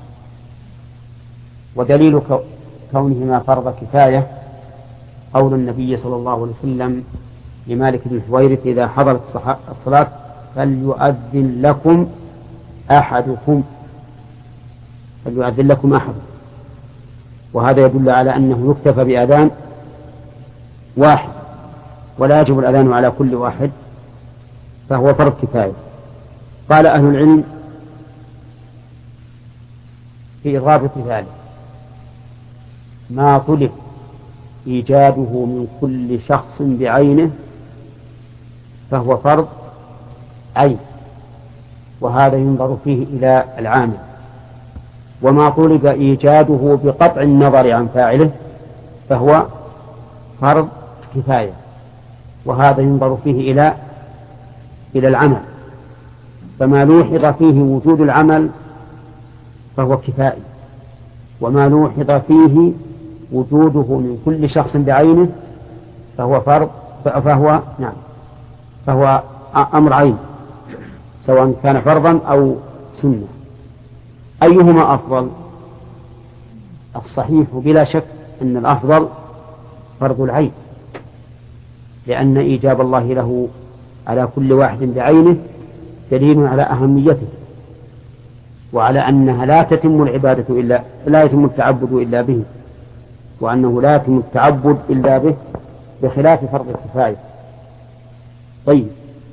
ودليل كونهما فرض كفاية قول النبي صلى الله عليه وسلم لمالك بن الحويرث إذا حضرت الصلاة فليؤذن لكم أحدكم، فليؤذن لكم أحد، وهذا يدل على أنه يكتفى بأذان واحد ولا يجب الأذان على كل واحد، فهو فرض كفاية. قال أهل العلم في رابط ذلك ما طلب إيجاده من كل شخص بعينه فهو فرض عين، وهذا ينظر فيه إلى العامل. وما طلب إيجاده بقطع النظر عن فاعله فهو فرض كفاية، وهذا ينظر فيه إلى إلى العمل. فما لوحظ فيه وجود العمل فهو كفائي، وما لوحظ فيه وجوده من كل شخص بعينه فهو فرض فهو نعم فهو أمر عين، سواء كان فرضا أو سنة. أيهما أفضل؟ الصحيح بلا شك أن الأفضل فرض العين، لأن إيجاب الله له على كل واحد بعينه دليل على أهميته، وعلى أنها لا تتم العبادة إلا لا يتم التعبد إلا به، وأنه لا يتم التعبد إلا به، بخلاف فرض الكفاية. طيب،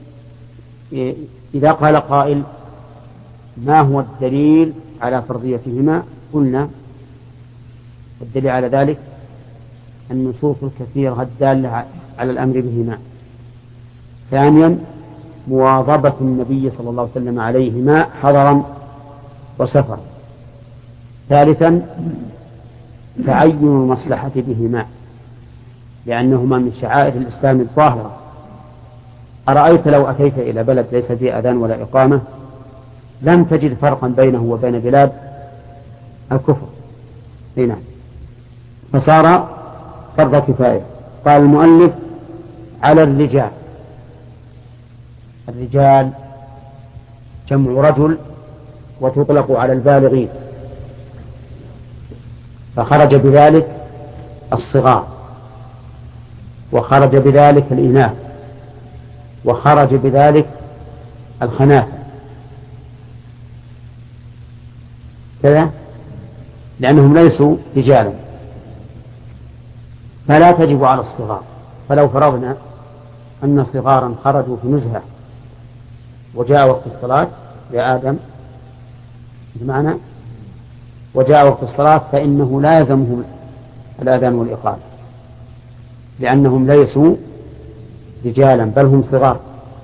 إذا قال قائل ما هو الدليل على فرضيتهما؟ قلنا الدليل على ذلك النصوص الكثيرة الدالة على الأمر بهما. ثانيا مواظبة النبي صلى الله عليه وسلم عليهما حضرا وسفرا. ثالثا تعين المصلحة بهما لأنهما من شعائر الإسلام الظاهرة. أرأيت لو أتيت إلى بلد ليس فيه أذان ولا إقامة لم تجد فرقا بينه وبين بلاد الكفر. هنا فصار فرض كفاية. قال المؤلف على الرجال. الرجال جمع رجل وتطلق على البالغين، فخرج بذلك الصغار، وخرج بذلك الإناث، وخرج بذلك الخناثة كذا، لأنهم ليسوا رجالا، فلا تجب على الصغار. فلو فرضنا أن صغارا خرجوا في نزهة وجاء وقت الصلاة يا آدم بمعنى وجاء وقت الصلاة فإنه لا يلزمهم الآذان والإقامة، لأنهم ليسوا رجالا بل هم صغار.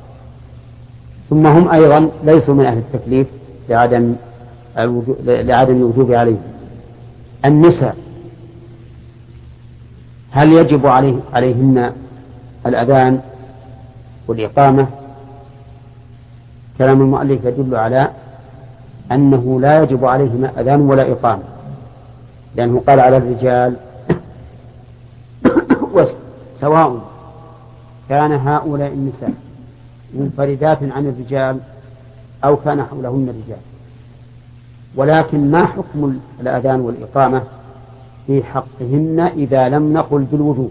ثم هم أيضا ليسوا من أهل التكليف لعدم لعدم الوجوب عليهم. النساء هل يجب عليه عليهن الأذان والإقامة؟ كلام المؤلف يدل على أنه لا يجب عليهما أذان ولا إقامة، لأنه قال على الرجال سواء كان هؤلاء النساء منفردات عن الرجال أو كان حولهن رجال. ولكن ما حكم الأذان والإقامة في حقهن إذا لم نقل بالوجوب؟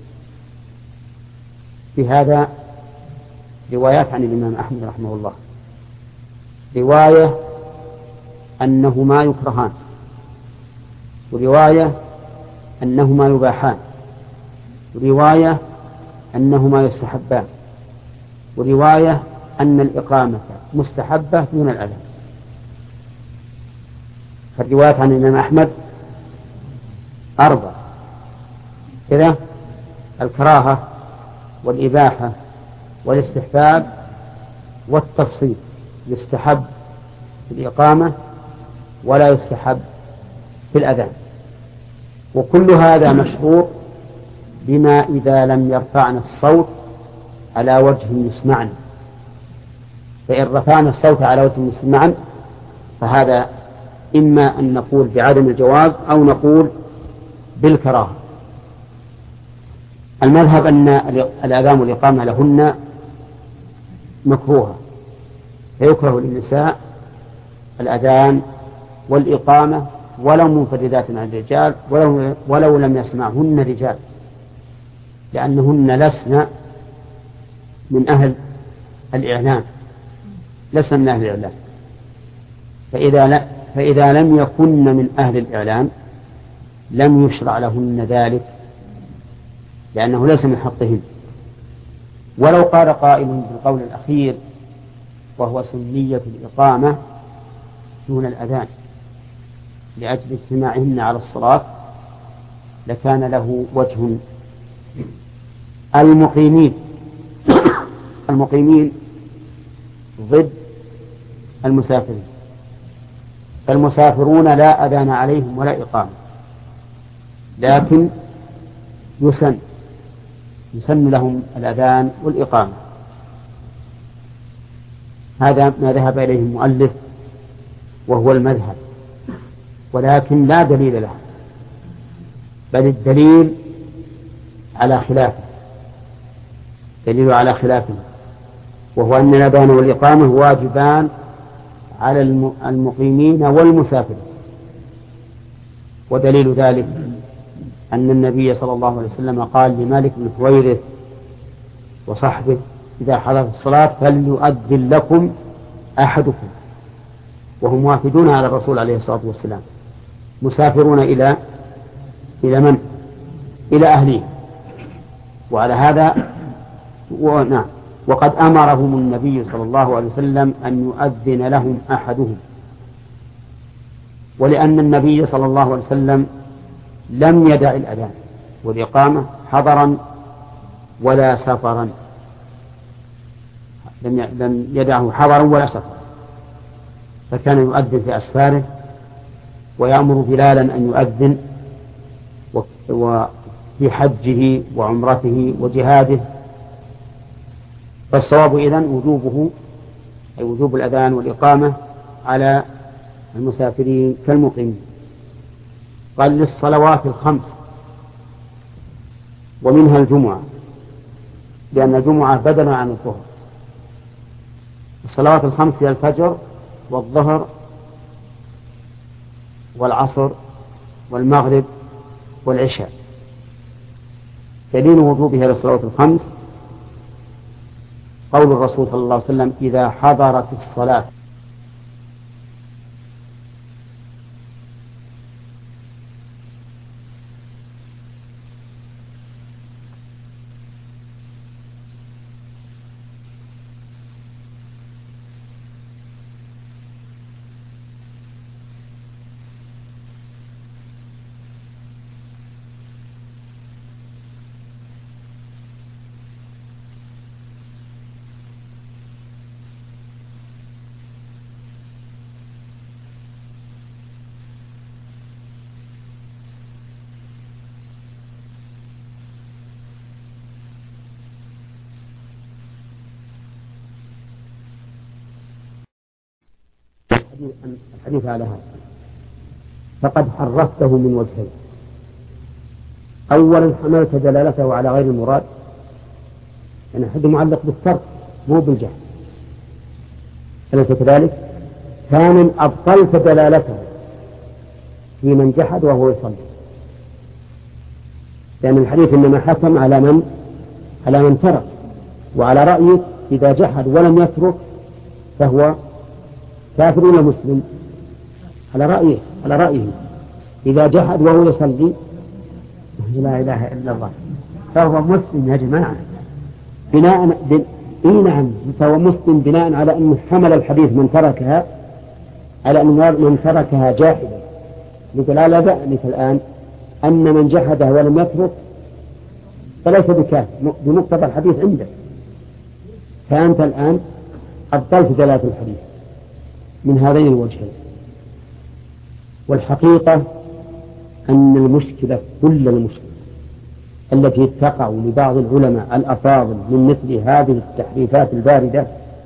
في هذا روايات عن الإمام أحمد رحمه الله. رواية أنهما يكرهان، ورواية أنهما يباحان، ورواية أنهما يستحبان، ورواية أن الإقامة مستحبة دون الأذان. فالروايات عن الإمام أحمد أربع كذا: الكراهة والإباحة والاستحباب والتفصيل. يستحب في الإقامة ولا يستحب في الأذان. وكل هذا مشروع بما إذا لم يرفعنا الصوت على وجه يسمعنا. فإن رفعنا الصوت على وجه يسمعنا فهذا إما أن نقول بعدم الجواز أو نقول بالكراهة. المذهب أن الأذان والإقامة لهن مكروهة، فيكره للنساء الأذان والإقامة ولو منفردات عن الرجال ولو, ولو لم يسمعهن رجال، لأنهن لسن من أهل الإعلام، لسن من أهل الإعلام. فإذا, لا فإذا لم يكن من أهل الإعلام لم يشرع لهن ذلك، لأنه ليس من حقهن. ولو قال قائل بالقول الأخير وهو سنية الإقامة دون الأذان لأجل اجتماعهن على الصلاة لكان له وجه. المقيمين المقيمين ضد المسافرين، فالمسافرون لا أذان عليهم ولا إقامة، لكن يسن يسن لهم الأذان والإقامة. هذا ما ذهب إليه المؤلف وهو المذهب، ولكن لا دليل له، بل الدليل على خلافه، دليل على خلافه، وهو أن الأذان والإقامة واجبان على المقيمين والمسافرين. ودليل ذلك أن النبي صلى الله عليه وسلم قال لمالك بن حويرث وصحبه إذا حضرت الصلاة فليؤذن لكم أحدكم، وهم وافدون على الرسول عليه الصلاة والسلام مسافرون إلى إلى من؟ إلى أهلهم. وعلى هذا ونعم وقد أمرهم النبي صلى الله عليه وسلم أن يؤذن لهم أحدهم، ولأن النبي صلى الله عليه وسلم لم يدع الأذان والإقامة حضرا ولا سفرا، لم يدعه حضرا ولا سفرا، فكان يؤذن في أسفاره ويأمر بلالا أن يؤذن وفي حجه وعمرته وجهاده. فالصواب إذن وجوبه أي وجوب الأذان والإقامة على المسافرين كالمقيمين. قال للصلوات الخمس ومنها الجمعة، لأن الجمعة بدلا عن الظهر. الصلوات الخمس هي الفجر والظهر والعصر والمغرب والعشاء. دليل وجوبها للصلوات الخمس قول الرسول صلى الله عليه وسلم: إذا حضرت الصلاة الحديث على هذا فقد حرفته من وجهين. أولا حملت دلالته على غير المراد، يعني الحد معلق بالترك مو بالجهل، أليس كذلك؟ ثانيا أبطلت دلالته في من جحد وهو يصلي، لأن الحديث إنما حكم على من على من ترك، وعلى رأيك إذا جحد ولم يترك فهو كافر ولا مسلم؟ على رأيه على رأيه إذا جحد وهو يصلي لا إله إلا الله فهو مسلم يا جماعة، بناء ب... إيه نعم فهو مسلم بناء على أنه حمل الحديث من تركها على أن من تركها جاحدا، مثل لا بأنك الآن أن من جحدها ولم يترك فليس بكافر بمقتضى الحديث عندك، فأنت الآن أبطلت دلالة الحديث من هذين الوجهين. والحقيقة أن المشكلة كل المشكلة التي تقع لبعض العلماء الأفاضل من مثل هذه التحريفات الباردة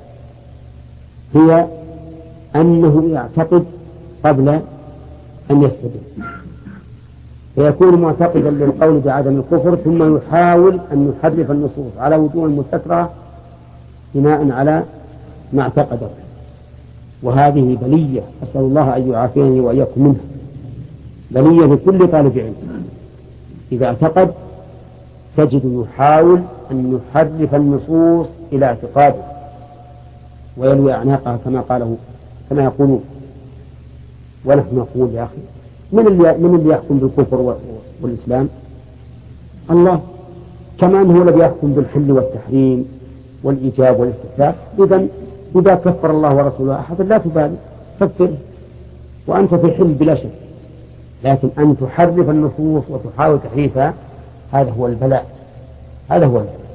هي أنه يعتقد قبل أن يستدل، فيكون معتقدا للقول بعدم الكفر ثم يحاول أن يحرف النصوص على وجوه مستكرهة بناء على ما اعتقده، وهذه بلية أسأل الله أن يعافيني وإياكم منها، بلية لكل طالب علم إذا اعتقد تجد يحاول أن يحرف النصوص إلى اعتقاده ويلوي أعناقها كما قاله كما يقولون. ونحن نقول يا أخي من اللي, من اللي يحكم بالكفر والإسلام؟ الله، كما أنه الذي يحكم بالحل والتحريم والإيجاب والاستحباب. إذن إذا كفر الله ورسوله أحد لا تبالي كفر وأنت في حل بلا شك، لكن أن تحرف النصوص وتحاول تحريفها هذا هو البلاء، هذا هو البلاء.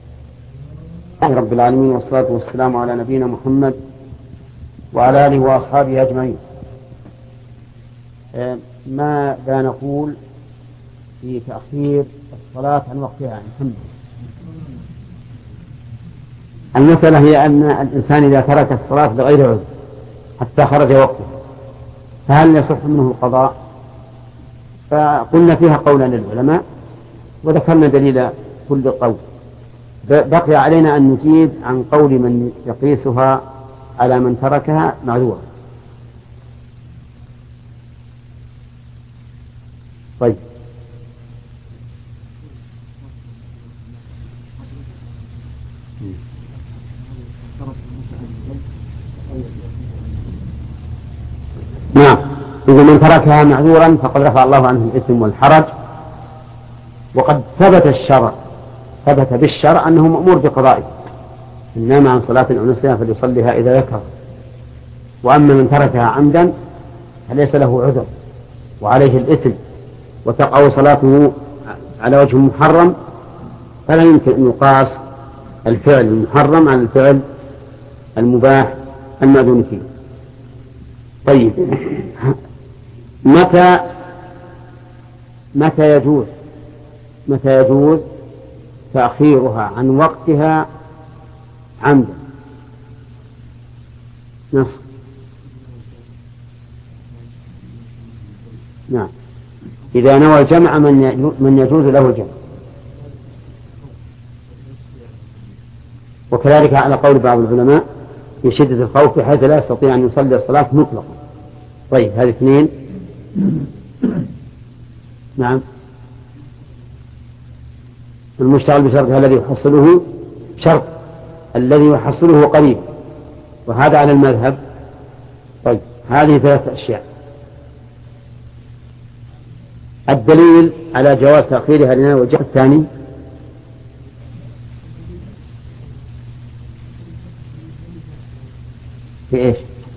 رب العالمين والصلاة والسلام على نبينا محمد وعلى آله وأصحابه أجمعين. ماذا نقول في تأخير الصلاة عن وقتها عن محمد؟ المسألة هي أن الإنسان إذا ترك الصلاة بغير عذر حتى خرج وقته فهل يصح منه القضاء؟ فقلنا فيها قولا للعلماء وذكرنا دليل كل قول، بقي علينا أن نجيب عن قول من يقيسها على من تركها معذورا. طيب نعم. إذا من تركها معذورا فقد رفع الله عنه الإثم والحرج، وقد ثبت الشرع ثبت بالشرع أنه مأمور بقضائه، إنما عن صلاة أو نسيها فليصليها إذا ذكر. وأما من تركها عمدا فليس له عذر وعليه الإثم وتقع صلاته على وجه محرم، فلا يمكن أن يقاس الفعل المحرم على الفعل المباح المأذون فيه. طيب، متى متى يجوز متى يجوز تأخيرها عن وقتها عمدا؟ نص. نعم، إذا نوى الجمع من يجوز له الجمع، وكذلك على قول بعض العلماء في شدة الخوف بحيث لا يستطيع أن يصلي الصلاة مطلقا. طيب، هذه اثنين. نعم، المشتغل بشرطها الذي يحصله شرط الذي يحصله قريب، وهذا على المذهب. طيب، هذه ثلاثة أشياء. الدليل على جواز تأخيرها لنا والجهة الثاني في إيش؟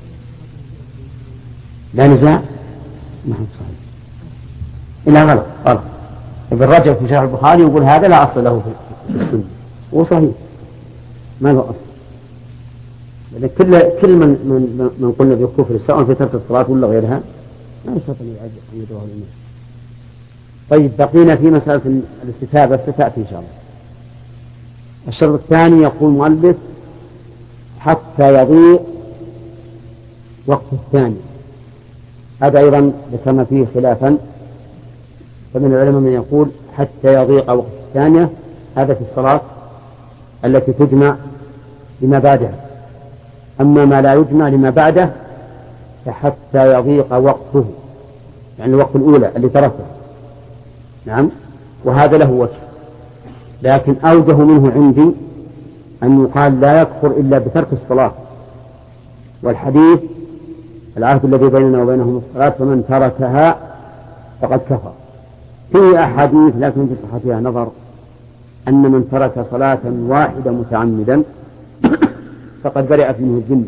لا نزاع. نعم صحيح. إلا غلط غلط. ابن رجب في شرح البخاري يقول هذا لا أصل له في السنة، وصحيح ما له أصل. كل كل من من من قلنا بالكفر سواء في ترك الصلاة ولا غيرها ما يستطيع أن يدعوه الإمام. طيب، بقينا في مسألة الاستتابة ستأتي إن شاء الله. الشرط الثاني يقول المؤلف حتى يضيق وقت الثاني. هذا أيضا ذكرنا فيه خلافا، فمن العلماء من يقول حتى يضيق وقت الثانية، هذا في الصلاة التي تجمع لما بعدها. أما ما لا يجمع لما بعده فحتى يضيق وقته، يعني الوقت الأولى اللي تركه. نعم، وهذا له وجه، لكن أوجه منه عندي أن يقال لا يكفر إلا بترك الصلاة، والحديث العهد الذي بيننا وبينهم الصلاة فمن تركها فقد كفر. فيه أحاديث لكن في صحتها نظر، أن من ترك صلاة واحدة متعمدا فقد برئت منه الذمة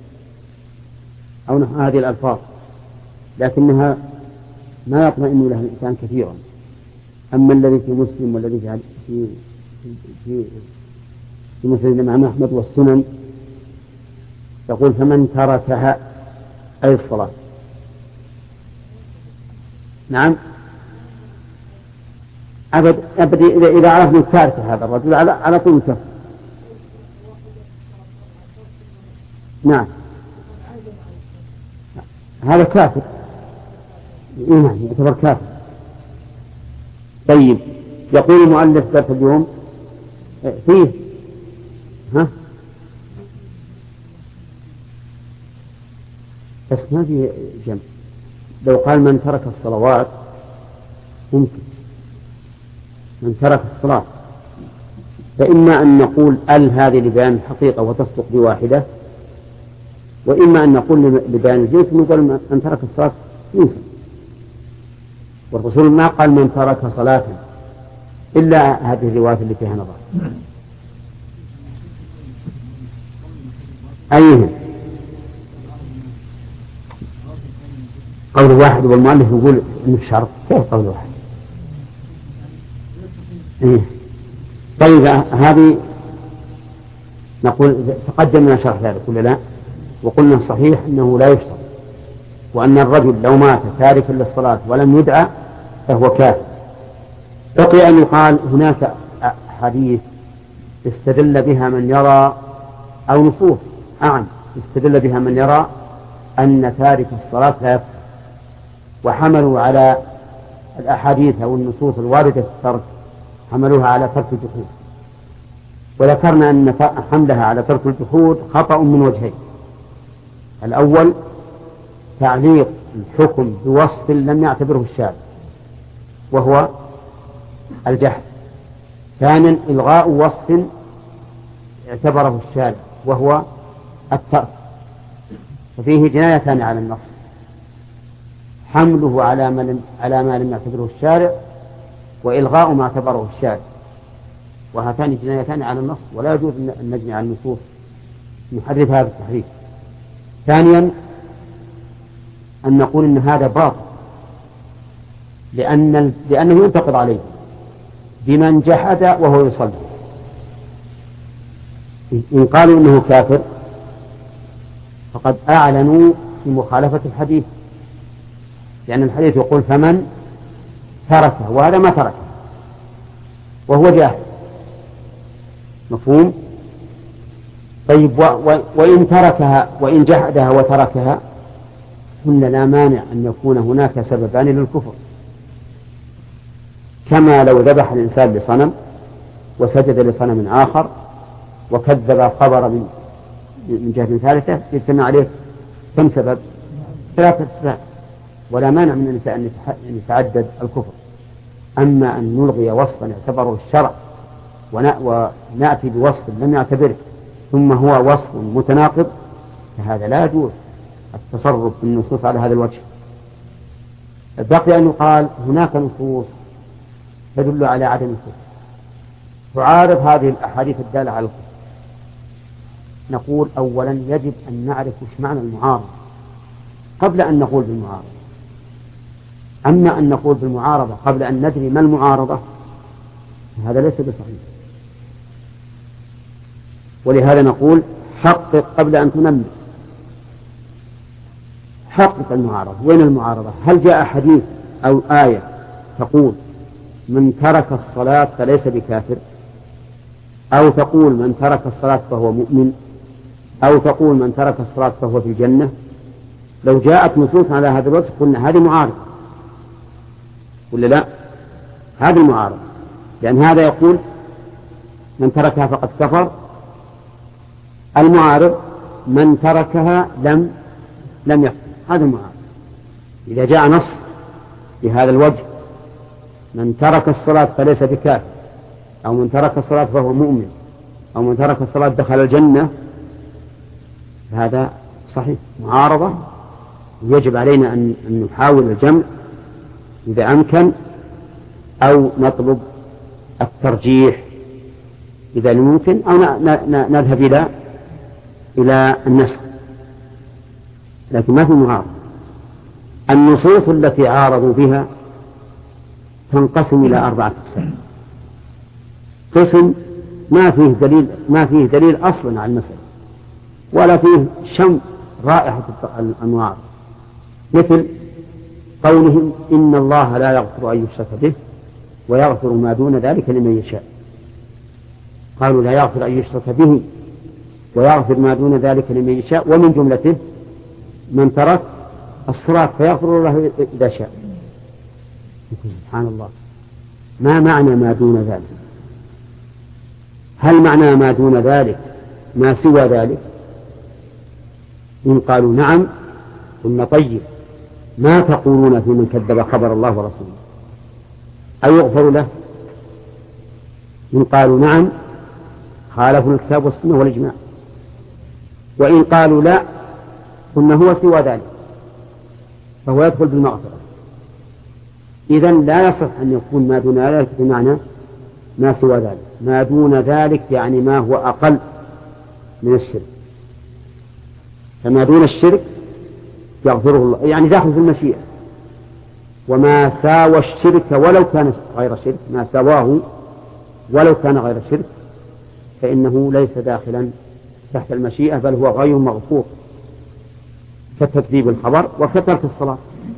أو نحو هذه الألفاظ، لكنها ما يطمئن لها الإنسان كثيرا. أما الذي في مسلم والذي في في في, في مسلم الإمام أحمد والسنن يقول فمن تركها أي الصلاة. نعم، أبد أبد إذا إذا عرفنا التارك هذا الرجل على على طول كفر. نعم، هذا كافر، إيه يعتبر كافر. طيب، يقول المؤلف درس اليوم فيه ها بس ما في جمع. لو قال من ترك الصلوات ممكن، من ترك الصلاة، فإما أن نقول ال هذه لبيان الحقيقة وتصدق بواحدة، وإما أن نقول لبيان الجنس نقول من ترك الصلاة ينسى. والرسول ما قال من ترك صلاة إلا هذه الرواية اللي فيها نظر. أيها قول واحد، والمؤلف يقول إنه شرط. كيف قول واحد؟ إيه؟ طيب، هذه نقول تقدمنا شرح ذلك ولا لا؟ وقلنا صحيح أنه لا يشترط، وأن الرجل لو مات تاركا للصلاة ولم يدعى فهو كافر. بقي أن يقال هناك حديث استدل بها من يرى، أو نصوص أعم استدل بها من يرى أن تارك الصلاة لا يكفر، وحملوا على الأحاديث أو النصوص الواردة في الترك حملوها على ترك الجحود. وذكرنا أن حملها على ترك الجحود خطأ من وجهين: الأول تعليق الحكم بوصف لم يعتبره الشارع وهو الجحد، ثانيا إلغاء وصف اعتبره الشارع وهو الترك، ففيه جنايتان على النص: حمله على ما على ما لم يعتبره الشارع، وإلغاء ما اعتبره الشارع، وهاتان جنايتان على النص، ولا يجوز أن نجمع النصوص نحرف هذا التحريف. ثانيا أن نقول إن هذا باطل، لأن لأنه ينتقد عليه بمن جحد وهو يصلي. إن قالوا إنه كافر فقد أعلنوا في مخالفة الحديث، لأن الحديث يقول فمن تركه، وهذا ما تركه وهو جاهل. مفهوم؟ طيب و و وإن تركها وإن جحدها وتركها قلنا لا مانع أن يكون هناك سببان للكفر، كما لو ذبح الإنسان لصنم وسجد لصنم آخر وكذب خبر من من جهة ثالثة يجتمع عليه كم سبب؟ ثلاثة أسباب، ولا مانع من أن يتعدد الكفر. أما أن نلغي وصفا يعتبره الشرع ونأتي بوصف لم يعتبره ثم هو وصف متناقض، فهذا لا يجوز التصرف بالنصوص على هذا الوجه. بقي أن يقال هناك نصوص تدل على عدم الكفر تعارض هذه الأحاديث الدالة على الكفر. نقول أولا يجب أن نعرف وش معنى المعارضة قبل أن نقول بالمعارضة. أما أن نقول بالمعارضة قبل أن ندري ما المعارضة هذا ليس بصحيح، ولهذا نقول حقق قبل أن تنمي. حقق المعارضة. وين المعارضة؟ هل جاء حديث أو آية تقول من ترك الصلاة فليس بكافر، أو تقول من ترك الصلاة فهو مؤمن، أو تقول من ترك الصلاة فهو في الجنة؟ لو جاءت نصوص على هذا الوجه قلنا هذه معارضة ولا لا؟ هذه المعارضة، لأن هذا يقول من تركها فقد كفر، المعارض من تركها لم لم يكفر. هذا المعارض. إذا جاء نص بهذا الوجه من ترك الصلاة فليس بكافر، أو من ترك الصلاة فهو مؤمن، أو من ترك الصلاة دخل الجنة، هذا صحيح معارضة، ويجب علينا أن نحاول الجمع إذا أمكن، أو نطلب الترجيح إذا لم يمكن، أو نذهب إلى إلى النسخ. لكن ما في معارضة. النصوص التي عارضوا بها تنقسم إلى أربعة أقسام. قسم ما فيه دليل ما فيه دليل أصلا على المسألة، ولا فيه شم رائحة المعارضة، مثل قولهم إن الله لا يغفر أن يشرك به ويغفر ما دون ذلك لمن يشاء. قالوا لا يغفر أن يشرك به ويغفر ما دون ذلك لمن يشاء، ومن جملته من ترك الصلاة فيغفر الله إذا شاء. سبحان الله، ما معنى ما دون ذلك؟ هل معنى ما دون ذلك ما سوى ذلك؟ إن قالوا نعم قلنا طيب، ما تقولون في من كذب خبر الله ورسوله؟ أو يغفر له؟ إن قالوا نعم خالفوا الكتاب والسنة والإجماع. وإن قالوا لا قلنا هو سوى ذلك فهو يدخل بالمغفرة. إذن لا يصح أن يكون ما دون ذلك بمعنى ما سوى ذلك. ما دون ذلك يعني ما هو أقل من الشرك، فما دون الشرك يغفره الله، يعني داخل في المشيئة. وما ساوى الشرك ولو كان غير شرك، ما سواه ولو كان غير شرك فإنه ليس داخلا تحت المشيئة، بل هو غير مغفور، كتكذيب الخبر وكترك الصلاة.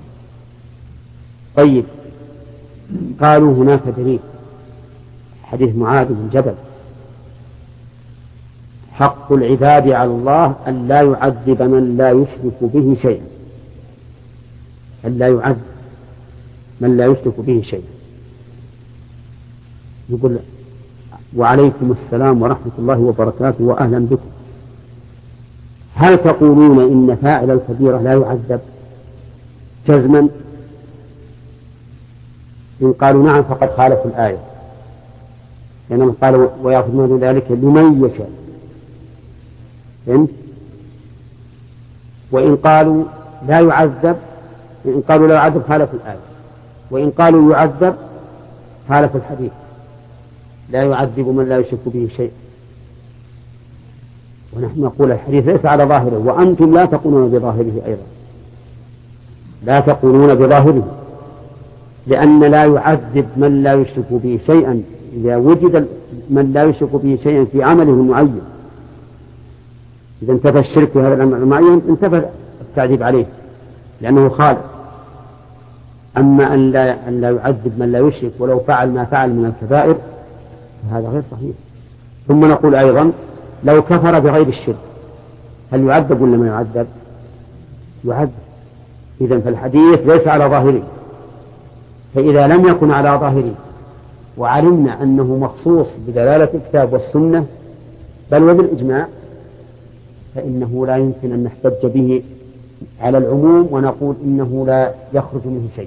طيب، قالوا هناك دليل، حديث معاذ بن جبل: حق العباد على الله أن لا يعذب من لا يشرك به شيئا، أن لا يعذب من لا يشرك به شيئا. يقول: وعليكم السلام ورحمة الله وبركاته وأهلا بكم. هل تقولون إن فاعل الكبيرة لا يعذب جزما؟ إن قالوا نعم فقد خالفوا الآية، لأنهم يعني قالوا ويأخذ من ذلك لمن يشاء. فهمت؟ وإن قالوا لا يعذب إن قالوا لا يعذب خالفوا الآية، وإن قالوا يعذب خالفوا الحديث، لا يعذب من لا يشرك به شيء. ونحن نقول الحديث ليس على ظاهره، وأنتم لا تقولون بظاهره أيضا، لا تقولون بظاهره، لأن لا يعذب من لا يشرك به شيئا إذا وجد من لا يشرك به شيئا في عمله المعين. إذا انتفى الشرك في هذا العمل المعين انتفى التعذيب عليه لأنه خالف. أما أن لا, أن لا يعذب من لا يشرك ولو فعل ما فعل من الكبائر فهذا غير صحيح. ثم نقول أيضا لو كفر بغير الشرك هل يعذب ولا ما يعذب؟ يعذب. إذن فالحديث ليس على ظاهره، فإذا لم يكن على ظاهره وعلمنا أنه مخصوص بدلالة الكتاب والسنة بل وبالإجماع فإنه لا يمكن أن نحتج به على العموم ونقول إنه لا يخرج منه شيء.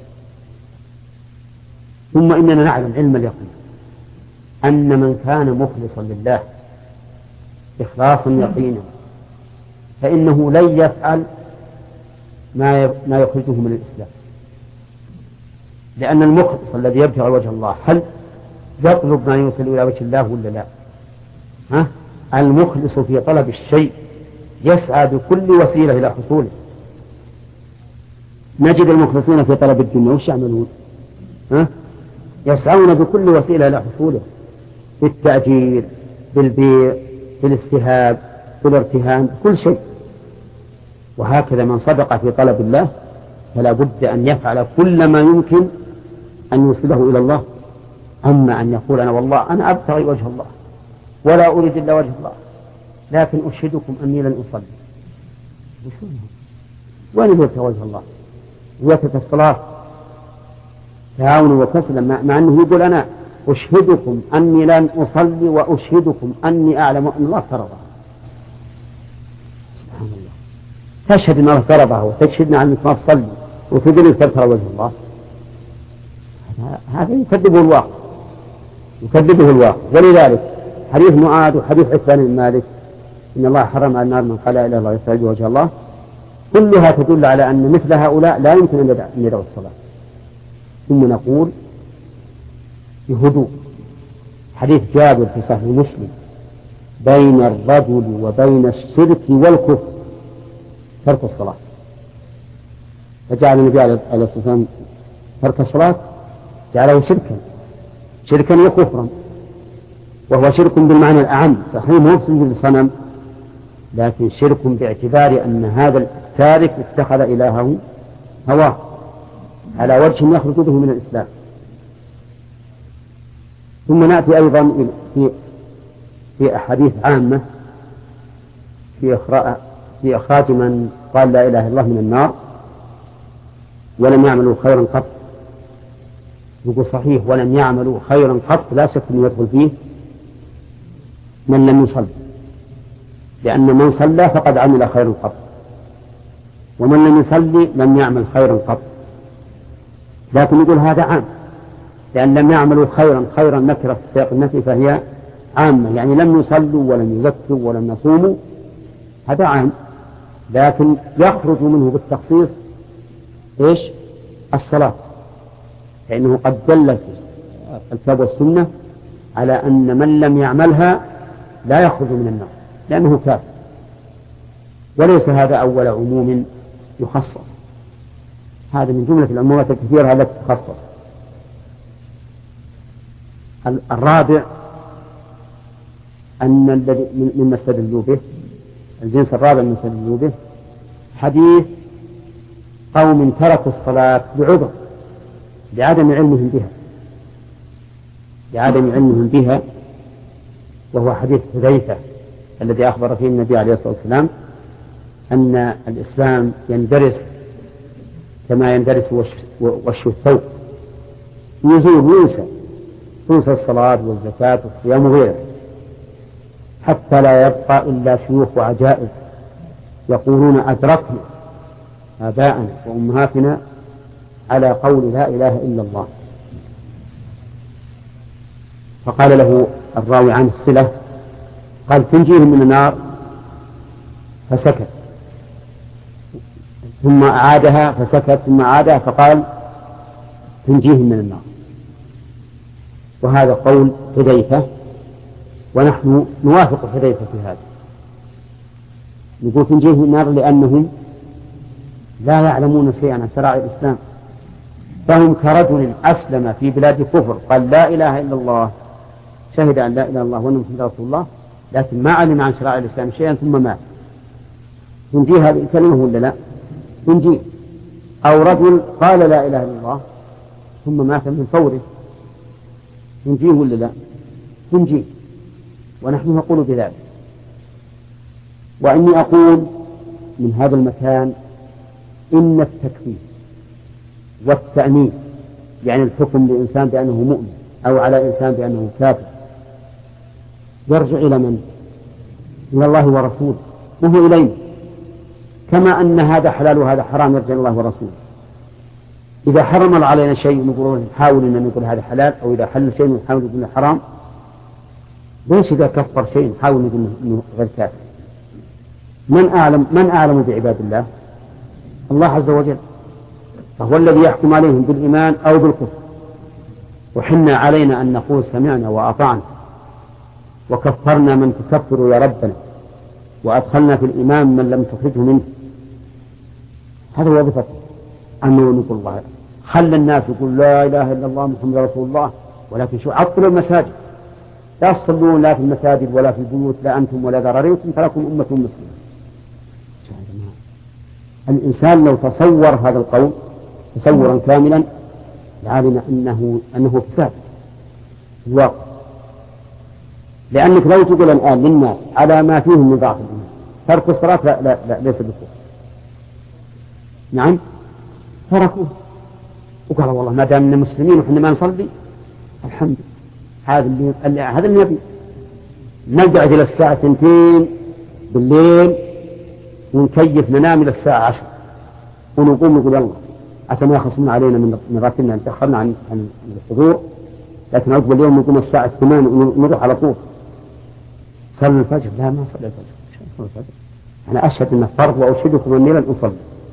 ثم إننا نعلم علم اليقين أن من كان مخلصا لله إخلاصا يقينا فإنه لن يفعل ما ما يخرجه من الإسلام، لأن المخلص الذي يبتغي وجه الله هل يطلب ما يوصل إلى وجه الله ولا لا؟ ها؟ المخلص في طلب الشيء يسعى بكل وسيلة إلى حصوله. نجد المخلصين في طلب الدنيا وش يعملون؟ ها؟ يسعون بكل وسيلة إلى حصوله، بالتأجير، بالبيع، بالاستهاب، بالارتهان، كل شيء. وهكذا من صدق في طلب الله فلا بد أن يفعل كل ما يمكن أن يوصله إلى الله. أما أن يقول أنا والله أنا أبتغي وجه الله ولا أريد إلا وجه الله لكن أشهدكم أني لن أصلي، وين يبتغي وجه الله؟ ويترك الصلاة تهاون وكسلا مع أنه يقول أنا أشهدكم أني لن أصلي وأشهدكم أني أعلم أن الله فرضها. سبحان الله، تشهد أن الله فرضها وتشهدنا عن ما تصلي وتدري تبتغي وجه الله، هذا يكذبه الواقع، يكذبه الواقع. ولذلك حديث معاذ وحديث عثمان بن مالك إن الله حرم على النار من قال لا إله إلا الله يبتغي وجه الله كلها تدل على أن مثل هؤلاء لا يمكن أن يدعوا الصلاة. ثم نقول بهدوء حديث جابر في صحيح مسلم بين الرجل وبين الشرك والكفر ترك الصلاة، فجعل النبي عليه الصلاة والسلام ترك الصلاة جعله شركا شركا وكفرا، وهو شرك بالمعنى الأعم. صحيح مو بالصنم لكن شرك باعتبار أن هذا التارك اتخذ إلهه هواه على وجه يخرج به من الإسلام. ثم نأتي أيضا في في أحاديث عامة في إخراج في إخراج من قال لا إله إلا الله من النار ولم يعملوا خيرا قط. يقول صحيح ولم يعملوا خيرا قط لا شك أن يدخل فيه من لم يصلي، لأن من صلى فقد عمل خيرا قط، ومن لم يصلي لم يعمل خيرا قط. لكن يقول هذا عام، لأن لم يعملوا خيرا خيرا نكرة في سياق النفي فهي عامة، يعني لم يصلوا ولم يزكوا ولم يصوموا هذا عام، لكن يخرج منه بالتخصيص إيش؟ الصلاة، لأنه قد دلت الكتاب والسنة على أن من لم يعملها لا يخرج من النار لأنه كافر. وليس هذا أول عموم يخصص، هذا من جملة العمومات الكثيرة التي تخصص. الرابع أن الذي مما استدلوا به الجنس الرابع من استدلوا به حديث قوم تركوا الصلاة بعذر لعدم علمهم بها لعدم علمهم بها وهو حديث حذيفة الذي أخبر فيه النبي عليه الصلاة والسلام أن الإسلام يندرس كما يندرس وش الثوب، يزول وينسى تنسى الصلاة والزكاة والصيام وغيره، حتى لا يبقى إلا شيوخ وعجائز يقولون أدركنا آباءنا وأمهاتنا على قول لا إله إلا الله. فقال له الراوي عنه الصلة قال تنجيهم من النار، فسكت. ثم أعادها فسكت ثم أعادها فقال تنجيهم من النار. وهذا قول حذيفة، ونحن نوافق حذيفة في هذا، نقول تنجيهم من النار لأنهم لا يعلمون شيئا عن شرائع الإسلام، فهم كرجل أسلم في بلاد كفر قال لا إله إلا الله، شهد أن لا إله إلا الله وأن محمدا رسول الله، لكن ما علم عن شرائع الإسلام شيئا ثم مات، تنجي هذه الكلمة ولا لا؟ تنجي. أو رجل قال لا إله إلا الله ثم مات من فوره، تنجيه ولا لا؟ تنجيه، ونحن نقول بذلك. وإني أقول من هذا المكان إن التكفير والتأمين، يعني الحكم لإنسان بأنه مؤمن أو على إنسان بأنه كافر، يرجع إلى من؟ إلى الله ورسوله، وهو إلينا. كما أن هذا حلال وهذا حرام يرجع إلى الله ورسوله. إذا حرم الله علينا شيء نقول نحاول أن نقول هذا حلال، أو إذا حل شيء نحاول نقول حرام. ليش إذا كفر شيء نحاول نقول إنه غير كافر؟ من أعلم من أعلم بعباد الله؟ الله عز وجل، فهو الذي يحكم عليهم بالإيمان أو بالكفر. وحنا علينا أن نقول سمعنا وأطعنا، وكفرنا من تكفر يا ربنا، وأدخلنا في الإيمان من لم تخرجه منه. هذا هو وظيفته. أنه نقول الله خلى الناس يقول لا إله إلا الله محمد رسول الله، ولكن شو عطلوا المساجد، لا تصلون لا في المساجد ولا في البيوت، لا أنتم ولا ذراريكم، فلكم أمة مسلمة. الإنسان لو تصور هذا القول تصورا كاملا لعلم أنه أنه فساد في الواقع. لأنك لو تقول الآن للناس على ما فيهم من ضعف الإيمان ترك الصلاة لا, لا, لا ليس بكفر، نعم تركوه وقالوا والله ما دامنا مسلمين وحنا ما نصلي الحمد لله. هذا اللي هذا اللي نبي، نقعد إلى الساعة اثنتين بالليل ونكيف ننام إلى الساعة عشر ونقوم نقول الله عشان ما يخصمون علينا من راتبنا تأخرنا عن عن الحضور، لكن عقب اليوم نقوم الساعة ثمان ونروح على طول صلي الفجر. لا ما صلي الفجر، أنا أشهد أنه فرض وأشهدكم أني لن أصلي.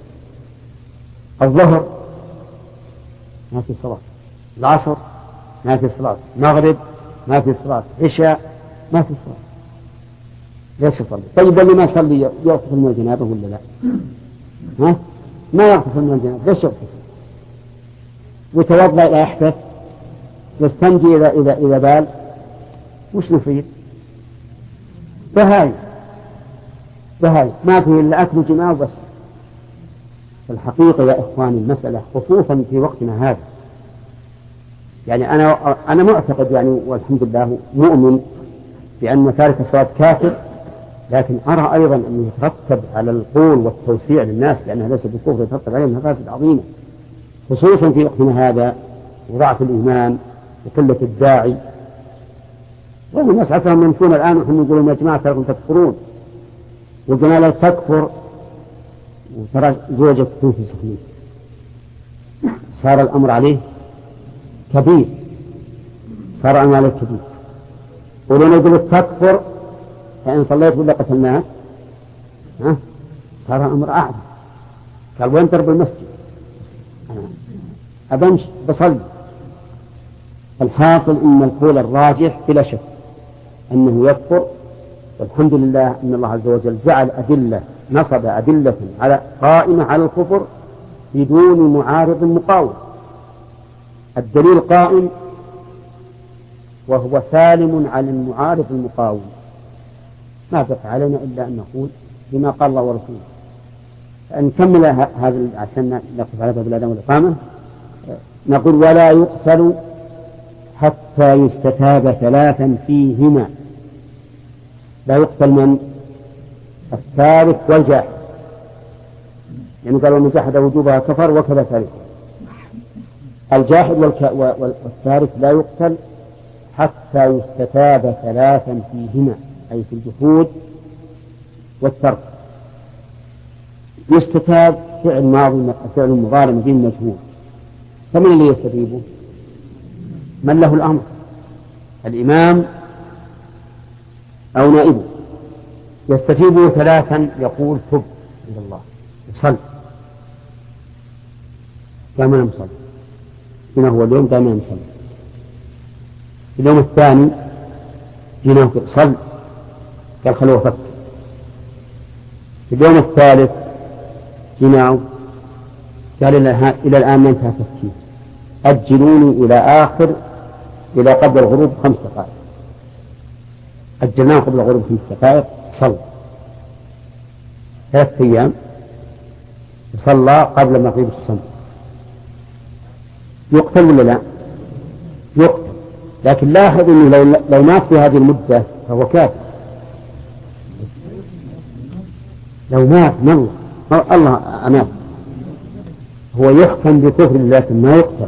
الظهر ما في صلاة، العصر ما في صلاة، المغرب ما في صلاة، عشاء ما في صلاة. ليش يصلي؟ طيب اللي ما يصلي يغتسل من الجنابة ولا لا؟ ها؟ ما يغتسل من الجنابة، ليش يغتسل؟ ويتوضأ لا يحدث، يستنجي إذا إذا إذا بال، وش نفيد؟ بهاي بهاي ما فيه إلا أكل جماع بس. الحقيقة يا إخواني المسألة خصوصا في وقتنا هذا، يعني أنا أنا معتقد يعني والحمد لله مؤمن بأن تارك الصلاة كافر، لكن أرى أيضا أن يترتب على القول والتوسيع للناس لأنها ليس بالكفر، يترتب عليه مفاسد عظيمة خصوصا في وقتنا هذا وضعف الإيمان وقلة الداعي. والناس عفهم يمشون الآن ونحن نقول يا جماعة تراكم تكفرون، والجماعة تكفر وترى زوجك تكون في سخنين، صار الأمر عليه كبير، صار الأمر عليه كبير. ولما يقول تكفر فإن صليت ولا قتلناك ها صار الأمر أعظم. قال وين ترب المسجد؟ أبمشي بصلي. الحاصل إن القول الراجح بلا شك أنه يكفر، والحمد لله أن الله عز وجل جعل أدلة، نصب أدلة على قائمة على الكفر بدون معارض مقاوم. الدليل قائم وهو سالم عن المعارض المقاوم. ما بقى علينا إلا أن نقول بما قال الله ورسوله. نكمل هذا عشان نقف على باب الأذان والإقامة. نقول ولا يقتل حتى يستتاب ثلاثا فيهما. لا يقتل من؟ الثالث والجاحد، يعني قالوا من جحد وجوبها كفر وكذا ثالث. الجاحد والثالث لا يقتل حتى يستتاب ثلاثا فيهما، أي في الجحود والترك. يستتاب فعل ماضي فعل مضارع مبين مجهول، فمن اللي يستتيبه؟ من له الأمر، الإمام أو نائبه. يستتيبه ثلاثا، يقول تب إلى الله، يصل قال ما نصلي، هنا هو اليوم قال ما نصلي. اليوم الثاني جينا صل، قال خلوه فكر. اليوم الثالث جينا قال إلى الآن ما انتهى تفكير، أجلوني إلى آخر إلى قبل الغروب خمس دقائق. أجلناه قبل الغروب خمس دقائق، صلى ثلاث أيام صلى قبل مغيب الشمس. يقتل ولا لا؟ يقتل، لكن لاحظ أنه لو, لو مات في هذه المدة فهو كافر. لو مات من الله أمات هو يحكم بكفر لكن ما يقتل.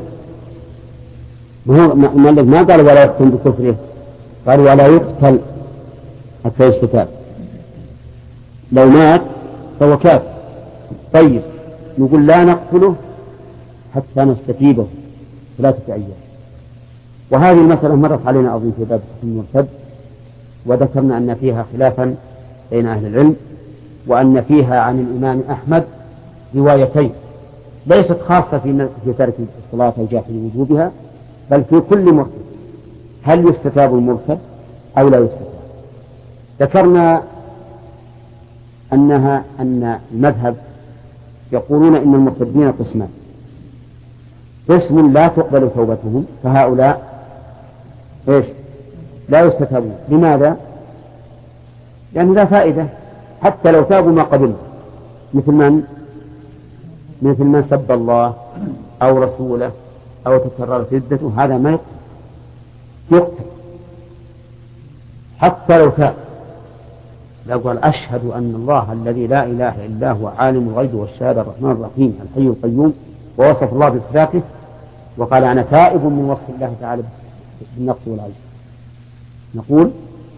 ما قال ولا يحكم بكفره، قال ولا يقتل حتى يستتاب. لو مات فهو كافر. طيب نقول لا نقتله حتى نستتيبه ثلاثة أيام. وهذه المسألة مرت علينا أظن في باب الحكم المرتد، وذكرنا أن فيها خلافا بين أهل العلم، وأن فيها عن الإمام أحمد روايتين ليست خاصة في ترك الصلاة أو جاحد وجوبها، بل في كل مرتد. هل يستتاب المرتد أو لا يستتاب؟ ذكرنا أنها أن المذهب يقولون إن المرتدين قسمان: قسم لا تقبل توبتهم، فهؤلاء إيش؟ لا يستتابون. لماذا؟ لأن لا فائدة، حتى لو تابوا ما قبلوا. مثل من؟ مثل من سب الله أو رسوله أو تكررت ردته، هذا ما يقتل، يقتل حتى لو تاب. لو قال أشهد أن الله الذي لا إله إلا هو عالم الغيب والشهادة الرحمن الرحيم الحي القيوم، ووصف الله بصفاته وقال أنا تائب من وصف الله تعالى بالنقص والعيب، نقول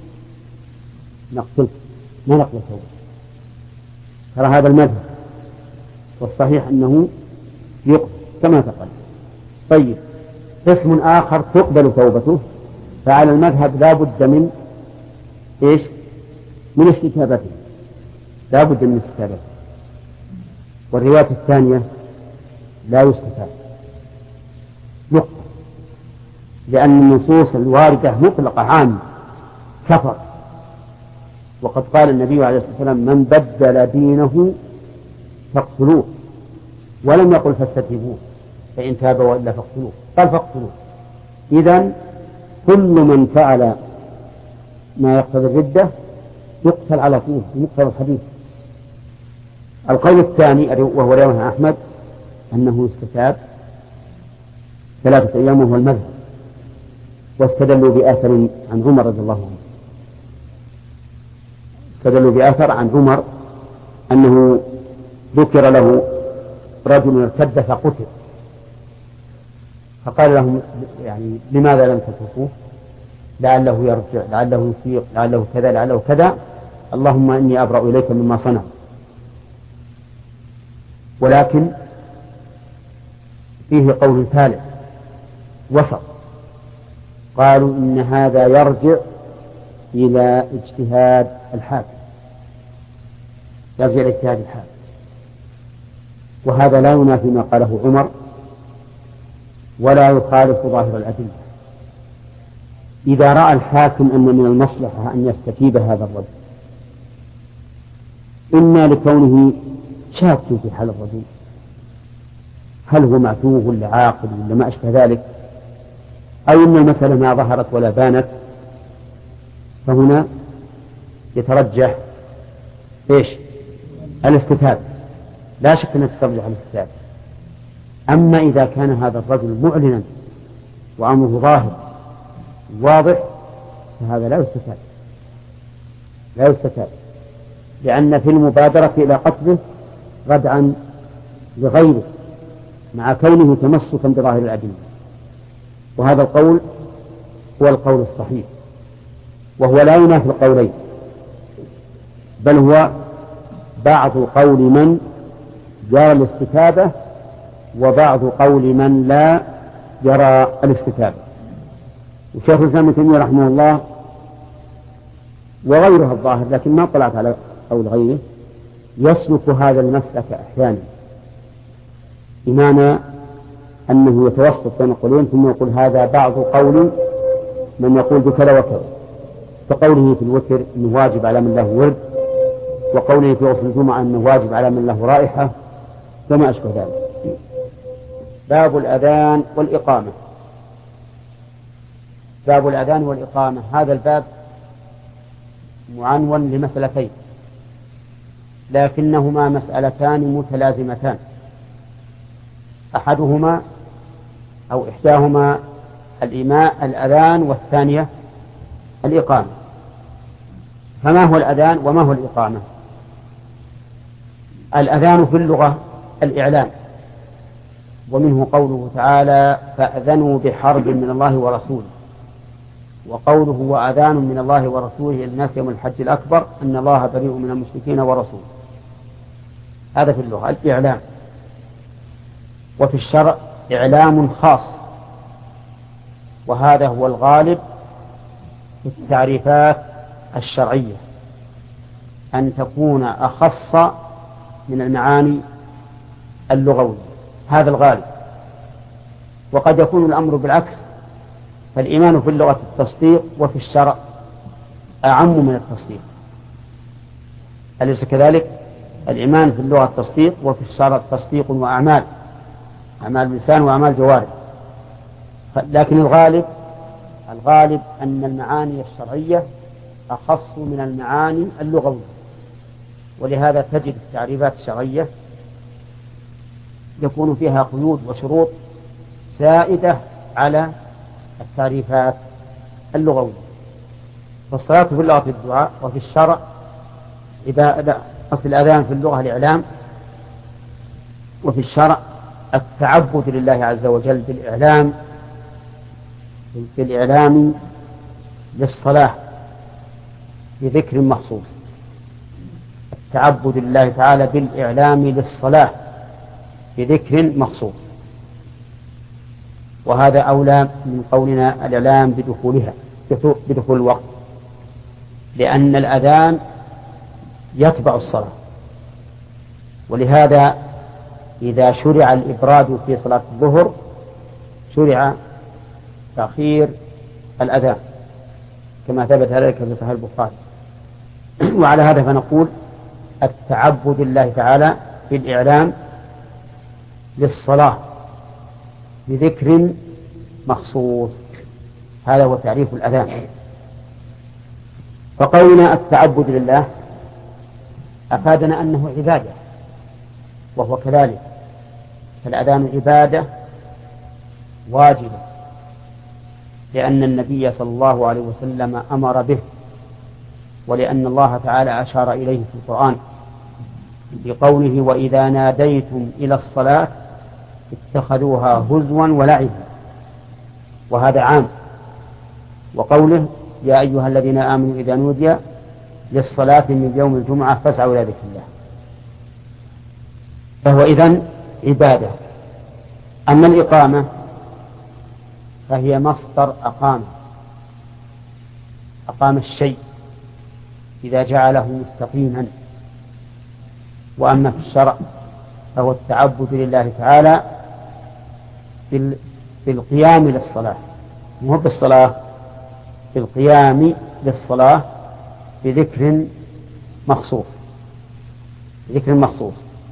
نقتل ما نقبل توبة. ترى هذا المذهب، والصحيح أنه يقتل كما تقل. طيب قسم آخر تقبل توبته، فعلى المذهب لا بد من إيش؟ من استتابته، لا بد من استتابته. والرواية الثانية لا يستتاب، يقتل، لأن النصوص الواردة مطلقة عامة، كفر. وقد قال النبي عليه الصلاة والسلام من بدل دينه فاقتلوه، ولم يقل فاستتيبوه، فإن تاب وإلا فاقتلوه، قال فاقتلوه. إذن كل من فعل ما يقتضي الردة يقتل على طول بمقتضى الحديث. القول الثاني وهو رواه أحمد أنه استتاب ثلاثة أيام وهو المذهب، واستدلوا بآثر عن عمر رضي الله عنه، استدلوا بآثر عن عمر أنه ذكر له رجل ارتد فقتل، فقال لهم يعني لماذا لم تتركوه؟ لعله يرجع، لعله يفيق، لعله كذا، لعله كذا، اللهم إني أبرأ إليك مما صنع. ولكن فيه قول ثالث وسط، قالوا إن هذا يرجع إلى اجتهاد الحاكم، يرجع إلى اجتهاد الحاكم، وهذا لا ينافي ما قاله عمر ولا يخالف ظاهر الأدلة. إذا رأى الحاكم أن من المصلحة أن يستتيب هذا الرجل، إما لكونه شاك في حال الرجل، هل هو معتوه ولا عاقل ولا ما أشبه ذلك، أو إن المسألة ما ظهرت ولا بانت، فهنا يترجح إيش؟ الاستتاب، لا شك أن تترجح الاستتاب. أما إذا كان هذا الرجل معلنا وأمره ظاهر واضح فهذا لا يستتاب، لا يستتاب، لأن في المبادرة إلى قتله ردعا لغيره مع كونه تمسكا بظاهر الأدلة. وهذا القول هو القول الصحيح، وهو لا ينافي القولين، بل هو بعض قول من يرى الاستتابة وبعض قول من لا يرى الاستتابة. وشيخ الإسلام ابن تيمية رحمه الله وغيرها الظاهر، لكن ما طلعت على قول غيره، يسلك هذا المسلك أحيانا. بمعنى أنه يتوسط بين قولين ثم يقول هذا بعض قول من يقول بكذا وكذا، كقوله في الوتر أنه واجب على من له ورد، وقوله في غسل الجمعة أنه واجب على من له رائحة، وما أشبه ذلك. باب الأذان والإقامة. باب الأذان والإقامة، هذا الباب معنون لمسألتين، لكنهما مسألتان متلازمتان، أحدهما أو إحداهما الإيماء الأذان والثانية الإقامة. فما هو الأذان وما هو الإقامة؟ الأذان في اللغة الإعلان، ومنه قوله تعالى فأذنوا بحرب من الله ورسوله، وقوله وأذان من الله ورسوله إلى الناس يوم الحج الأكبر أن الله بريء من المشركين ورسوله. هذا في اللغة الإعلام. وفي الشرع إعلام خاص، وهذا هو الغالب في التعريفات الشرعية، أن تكون أخص من المعاني اللغوية، هذا الغالب. وقد يكون الأمر بالعكس، فالإيمان في اللغة التصديق وفي الشرع أعم من التصديق، أليس كذلك؟ الإيمان في اللغة التصديق وفي الشرع تصديق وأعمال، أعمال لسان وأعمال جوارح. لكن الغالب الغالب أن المعاني الشرعية أخص من المعاني اللغوية، ولهذا تجد التعريفات الشرعية يكون فيها قيود وشروط زائدة على التعريفات اللغوية. فالصلاة في اللغة الدعاء، وفي الشرع عبادة. أصل الأذان في اللغة الإعلام، وفي الشرع التعبد لله عز وجل بالإعلام بالإعلام للصلاة بذكر مخصوص، التعبد لله تعالى بالإعلام للصلاة بذكر مخصوص، وهذا أولى من قولنا الإعلام بدخولها بدخول الوقت، لأن الأذان يتبع الصلاة. ولهذا إذا شرع الإبراد في صلاة الظهر شرع تأخير الأذان كما ثبت ذلك في صحيح البخاري. وعلى هذا فنقول التعبد لله تعالى بالإعلام للصلاة بذكر مخصوص، هذا هو تعريف الأذان. فقولنا التعبد لله أفادنا أنه عبادة، وهو كذلك، فالأذان عبادة واجبة، لأن النبي صلى الله عليه وسلم أمر به، ولأن الله تعالى أشار إليه في القرآن بقوله وإذا ناديتم إلى الصلاة اتخذوها هزوا ولعبا، وهذا عام. وقوله يا أيها الذين آمنوا إذا نودي للصلاة من يوم الجمعة فاسعوا إلى ذكر الله، فهو إذن عبادة. أما الإقامة فهي مصدر أقام أقام الشيء إذا جعله مستقيما. وأما في الشرع فهو التعبد لله تعالى بالقيام للصلاة، مو بالصلاة، بالقيام للصلاة بذكر مخصوص ذكر مخصوص.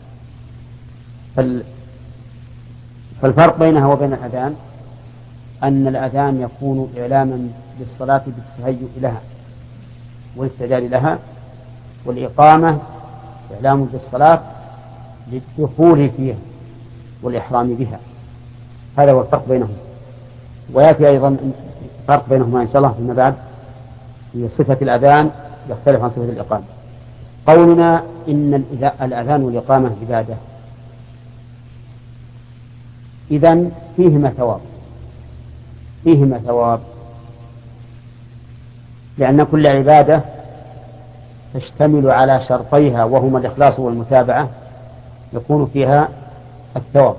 فالفرق بينها وبين الأذان أن الأذان يكون إعلاما للصلاة بالتهيؤ لها والاستعداد لها، والإقامة إعلام للصلاة للدخول فيها والإحرام بها. هذا هو الفرق بينهم. ويأتي أيضا فرق بينهما إن شاء الله فيما بعد في صفة الأذان يختلف عن صفة الإقامة. قولنا إن الأذان والإقامة عبادة، إذن فيهما ثواب فيهما ثواب لأن كل عبادة تشتمل على شرطيها وهما الإخلاص والمتابعة يكون فيها الثواب.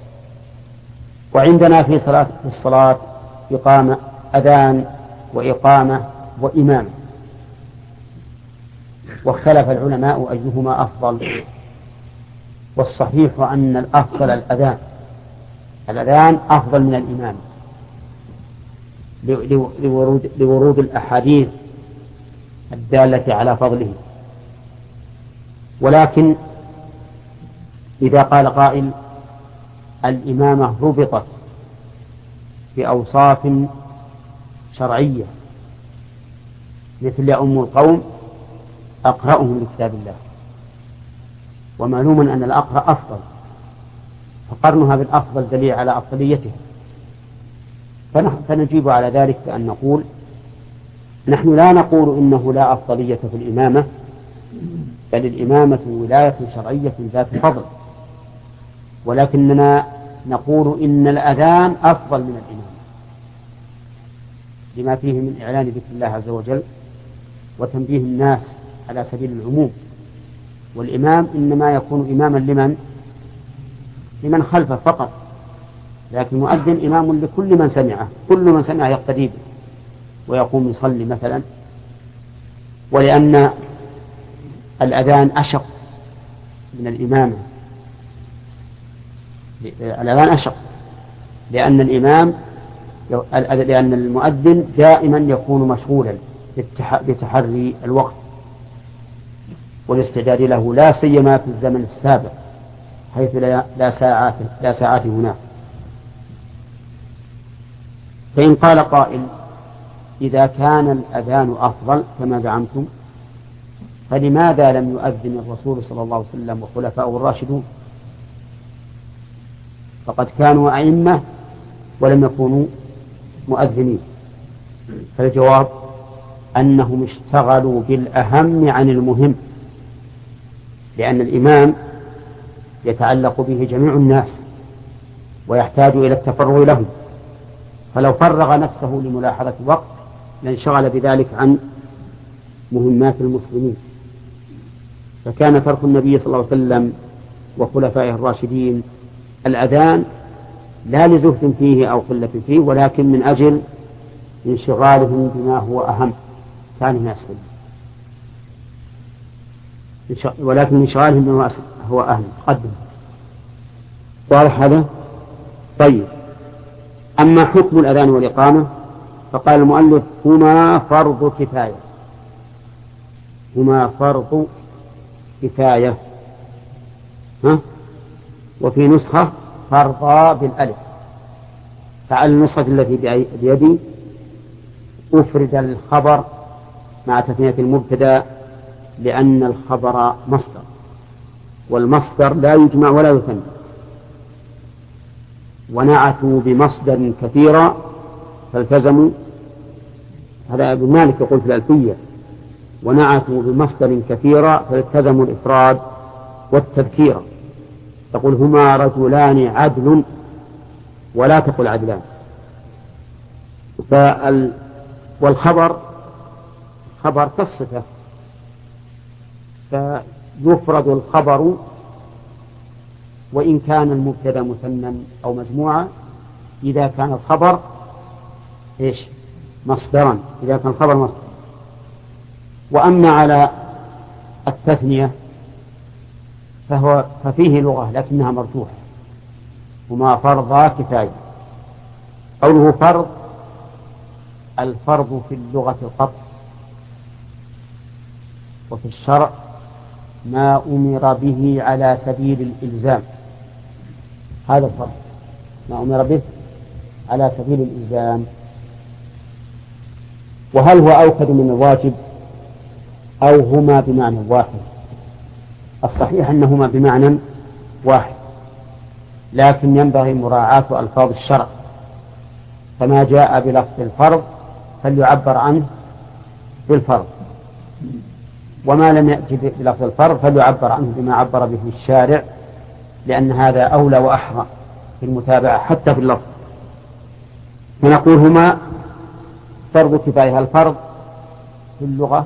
وعندنا في صلاة في الصلاة إقامة أذان وإقامة وإمامة، واختلف العلماء أيهما أفضل، والصحيح أن الأفضل الأذان الأذان أفضل من الإمامة لورود, لورود الأحاديث الدالة على فضله. ولكن إذا قال قائل الإمامة ربطت بأوصاف شرعية مثل أم القوم أقرأهم لكتاب الله، ومعلوم أن الأقرأ أفضل، فقرنها بالأفضل دليل على أفضليته، فنجيب على ذلك بأن نقول نحن لا نقول إنه لا أفضلية في الإمامة، بل الإمامة ولاية شرعية ذات فضل، ولكننا نقول إن الأذان أفضل من الإمامة لما فيه من إعلان ذكر الله عز وجل وتنبيه الناس على سبيل العموم. والإمام إنما يكون إماما لمن لمن خلفه فقط، لكن المؤذن إمام لكل من سمعه، كل من سمعه يقتدي به ويقوم يصلي مثلا. ولأن الأذان أشق من الإمامة، الأذان أشق لأن الإمام لأن المؤذن دائما يكون مشغولا بتحري الوقت والاستعداد له، لا سيما في الزمن السابق حيث لا ساعات لا ساعات هناك. فإن قال قائل إذا كان الأذان أفضل كما زعمتم فلماذا لم يؤذن الرسول صلى الله عليه وسلم وخلفاؤه الراشدون؟ فقد كانوا أئمة ولم يكونوا مؤذنين. فالجواب أنهم اشتغلوا بالأهم عن المهم، لأن الإمام يتعلق به جميع الناس ويحتاج إلى التفرغ له، فلو فرغ نفسه لملاحظة الوقت لانشغل بذلك عن مهمات المسلمين. فكان ترك النبي صلى الله عليه وسلم وخلفائه الراشدين الأذان لا لزهد فيه أو قلة فيه، ولكن من أجل انشغالهم بما هو أهم كان الناس، ولكن انشغالهم بما هو أهم قدم. واضح هذا؟ طيب، أما حكم الأذان والإقامة فقال المؤلف هما فرض كفاية، هما فرض كفاية، ها؟ وفي نسخة فرضا بالألف، فعلى النسخة التي بيدي أفرد الخبر مع تثنية المبتدأ لأن الخبر مصدر، والمصدر لا يجمع ولا يثنى، ونعتوا بمصدر كثيرا فالتزموا، هذا ابن مالك يقول في الألفية، ونعتوا بمصدر كثيرا فالتزموا الإفراد والتذكير، تقول هما رجلان عدل ولا تقل عدلان. فال والخبر خبر كالصفة، فيفرد الخبر وإن كان المبتدأ مثنى أو مجموعة إذا كان الخبر إيش مصدرا، إذا كان الخبر مصدر. وأما على التثنية فهو ففيه لغة لكنها مرجوحة، وما فرضا كفاية. قوله فرض، الفرض في اللغة القطع، وفي الشرع ما أمر به على سبيل الإلزام، هذا الفرض ما أمر به على سبيل الإلزام. وهل هو أوكد من الواجب أو هما بمعنى واحد؟ الصحيح أنهما بمعنى واحد، لكن ينبغي مراعاة ألفاظ الشرع، فما جاء بلفظ الفرض فليعبر عنه بالفرض، وما لم يأتي بلفظ الفرض فليعبر عنه بما عبر به الشارع، لأن هذا أولى وأحرى في المتابعة حتى في اللفظ. فنقول هما فرض كفاية. الفرض في اللغة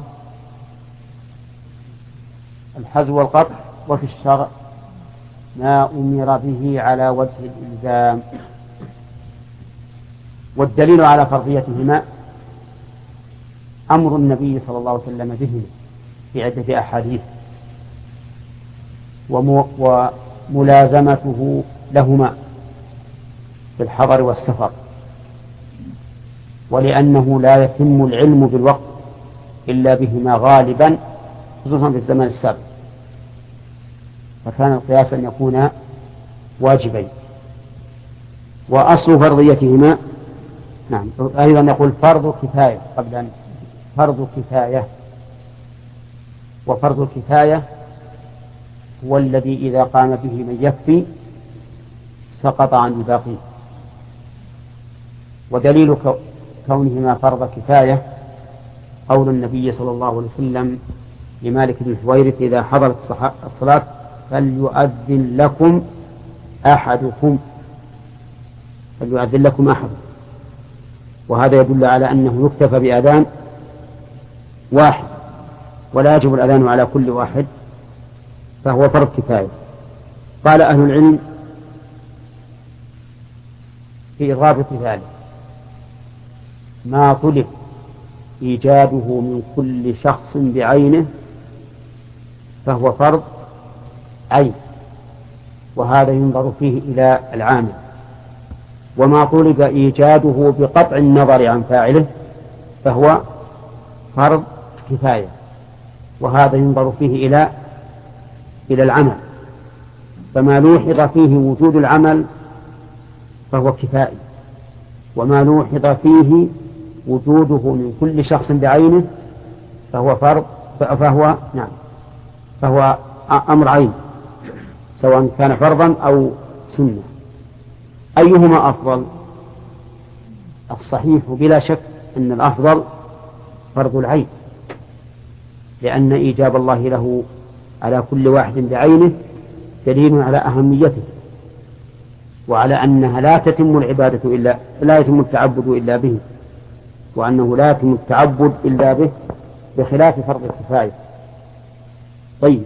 الحذو والقطع، وفي الشرع ما أمر به على وجه الإلزام. والدليل على فرضيتهما أمر النبي صلى الله عليه وسلم بهما في عدة أحاديث، وملازمته لهما في الحضر والسفر، ولأنه لا يتم العلم بالوقت إلا بهما غالبا، خصوصا في الزمن السابق، فكان القياس أن يكون واجبين. وأصل فرضيتهما نعم أيضا نقول فرض كفاية قبل أن فرض كفاية. وفرض الكفاية هو الذي إذا قام به من يكفي سقط عن الباقي. ودليل كونهما فرض كفاية قول النبي صلى الله عليه وسلم لمالك بن الحويرث إذا حضرت الصلاة فليؤذن لكم أحدكم فليؤذن لكم أحد. وهذا يدل على أنه يكتفى بأذان واحد ولا يجب الأذان على كل واحد، فهو فرض كفاية. قال أهل العلم في رابط ذلك ما طلب إيجاده من كل شخص بعينه فهو فرض عين، وهذا ينظر فيه إلى العامل. وما طلب إيجاده بقطع النظر عن فاعله فهو فرض كفاية، وهذا ينظر فيه إلى إلى العمل. فما لوحظ فيه وجود العمل فهو كفائي، وما لوحظ فيه وجوده من كل شخص بعينه فهو فرض فهو نعم فهو أمر عين، سواء كان فرضا أو سنة. أيهما أفضل؟ الصحيح بلا شك أن الأفضل فرض العين، لأن إيجاب الله له على كل واحد بعينه دليل على أهميته، وعلى أنها لا تتم العبادة إلا لا يتم التعبد إلا به، وأنه لا يتم التعبد إلا به، بخلاف فرض الكفاية. طيب،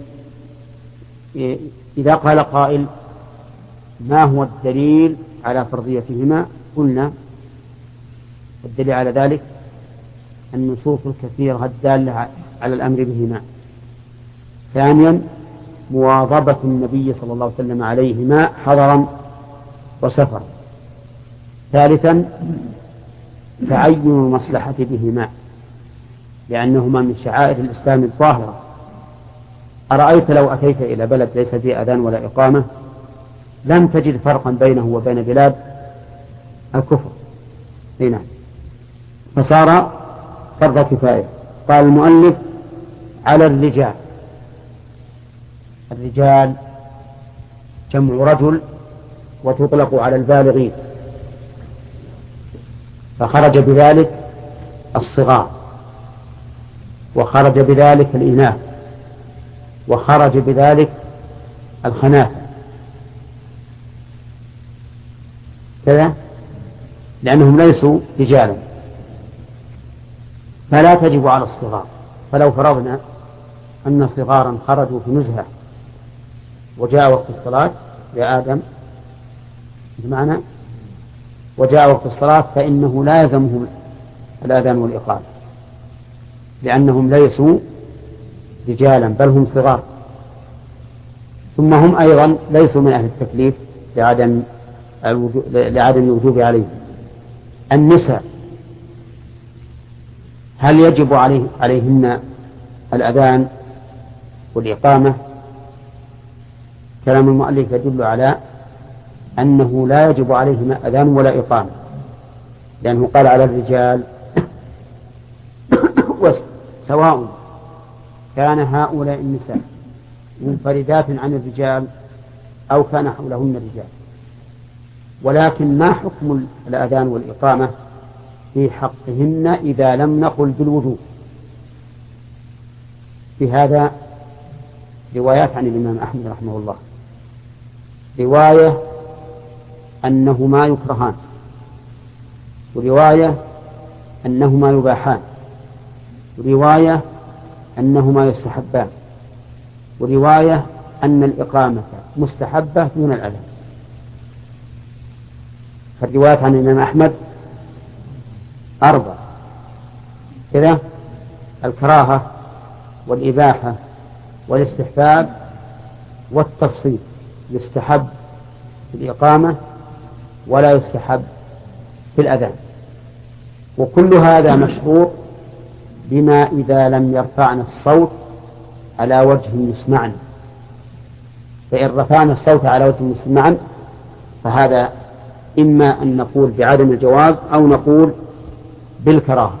إذا قال قائل ما هو الدليل على فرضيتهما؟ قلنا الدليل على ذلك النصوص الكثيرة الدالة على الأمر بهما. ثانيا مواظبة النبي صلى الله عليه وسلم عليهما حضرا وسفرا. ثالثا تعين المصلحة بهما لأنهما من شعائر الإسلام الظاهرة. أرأيت لو أتيت إلى بلد ليس فيه أذان ولا إقامة لم تجد فرقا بينه وبين بلاد الكفر. هنا فصار فرض كفاية. قال المؤلف على الرجال. الرجال جمع رجل وتطلق على البالغين، فخرج بذلك الصغار، وخرج بذلك الإناث، وخرج بذلك الخناثة كذا، لأنهم ليسوا رجالا، فلا تجب على الصغار. فلو فرضنا أن صغارا خرجوا في نزهة وجاء وقت الصلاة يا آدم بمعنى وجاء وقت الصلاة فإنه لا يلزمهم الأذان والإقامة، لأنهم ليسوا رجالا بل هم صغار. ثم هم أيضا ليسوا من أهل التكليف لعدم لعدم الوجوب عليهم. النساء هل يجب عليه عليهن الأذان والإقامة؟ كلام المؤلف يدل على أنه لا يجب عليهما أذان ولا إقامة، لأنه قال على الرجال سواء كان هؤلاء النساء منفردات عن الرجال أو كان حولهن رجال. ولكن ما حكم الأذان والإقامة في حقهن إذا لم نقل بالوجوب؟ في هذا روايات عن الإمام أحمد رحمه الله. رواية أنهما يكرهان، ورواية أنهما يباحان، ورواية أنهما يستحبان، ورواية أن الإقامة مستحبة دون الأذان. فالروايات عن الإمام أحمد أربع كذا: الكراهة والإباحة والاستحباب والتفصيل. يستحب الإقامة ولا يستحب في الأذان. وكل هذا مشروع بما إذا لم يرفعنا الصوت على وجه يسمعنا، فإن رفعنا الصوت على وجه يسمعنا فهذا إما أن نقول بعدم الجواز أو نقول بالكراهة.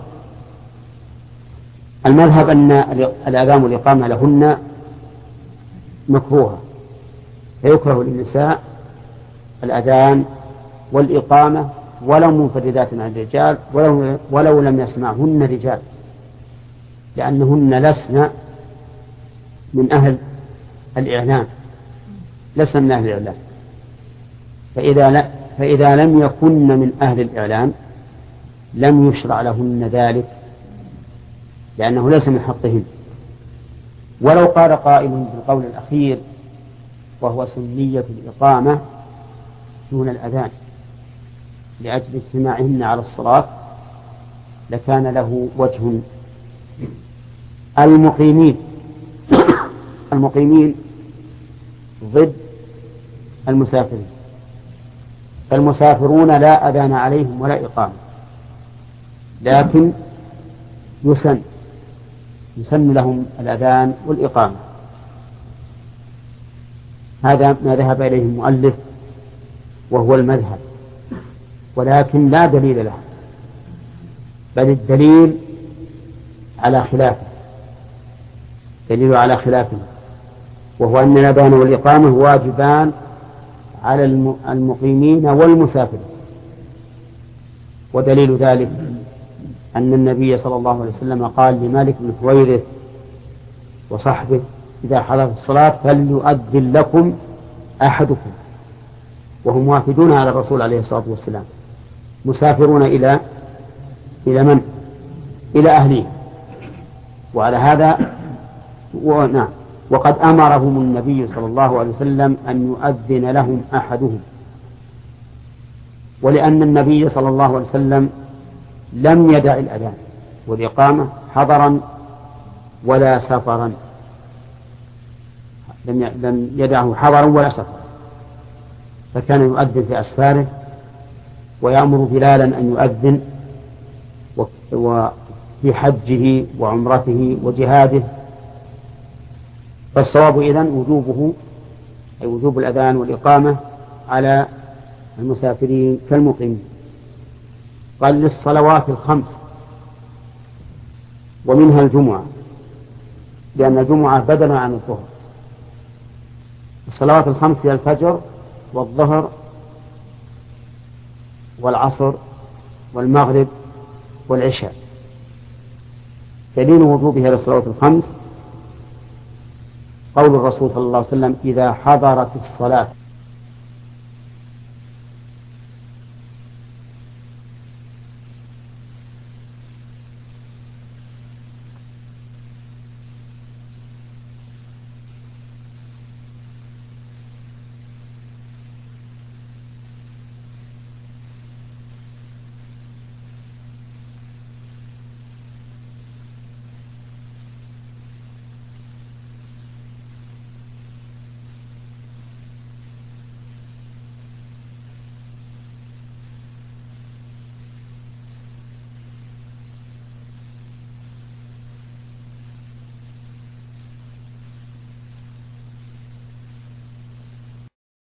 المذهب أن الأذان والإقامة لهن مكروهة، فيكره للنساء الأذان والإقامة ولو منفردات عن الرجال ولو, ولو لم يسمعهن رجال، لأنهن لسن من أهل الإعلام، لسن من أهل الإعلام. فإذا, لا فإذا لم يكن من أهل الإعلام لم يشرع لهن ذلك، لأنه ليس من حقهن. ولو قال قائل بالقول الأخير وهو سنية الإقامة دون الأذان لأجل اجتماعهن على الصلاة لكان له وجه. المقيمين المقيمين ضد المسافرين، فالمسافرون لا أذان عليهم ولا إقامة، لكن يسن يسن لهم الأذان والإقامة. هذا ما ذهب إليه المؤلف وهو المذهب، ولكن لا دليل له، بل الدليل على خلافه، دليل على خلافه، وهو أن الأذان والإقامة واجبان على المقيمين والمسافرين. ودليل ذلك أن النبي صلى الله عليه وسلم قال لمالك بن حويرث وصحبه إذا حضرت الصلاة فليؤذن لكم أحدكم، وهم وافدون على الرسول عليه الصلاة والسلام مسافرون إلى إلى من؟ إلى أهلهم. وعلى هذا ونعم وقد أمرهم النبي صلى الله عليه وسلم أن يؤذن لهم أحدهم، ولأن النبي صلى الله عليه وسلم لم يدع الأذان والإقامة حضرا ولا سفرا، لم يدعه حضرا ولا سفرا، فكان يؤذن في أسفاره ويأمر بلالا أن يؤذن وفي حجه وعمرته وجهاده. فالصواب إذن وجوبه أي وجوب الأذان والإقامة على المسافرين كالمقيمين. قال للصلوات الخمس ومنها الجمعة، لأن الجمعة بدلا عن الظهر. الصلوات الخمس هي الفجر والظهر والعصر والمغرب والعشاء. دليل وجوبها للصلوات الخمس قول الرسول صلى الله عليه وسلم إذا حضرت الصلاة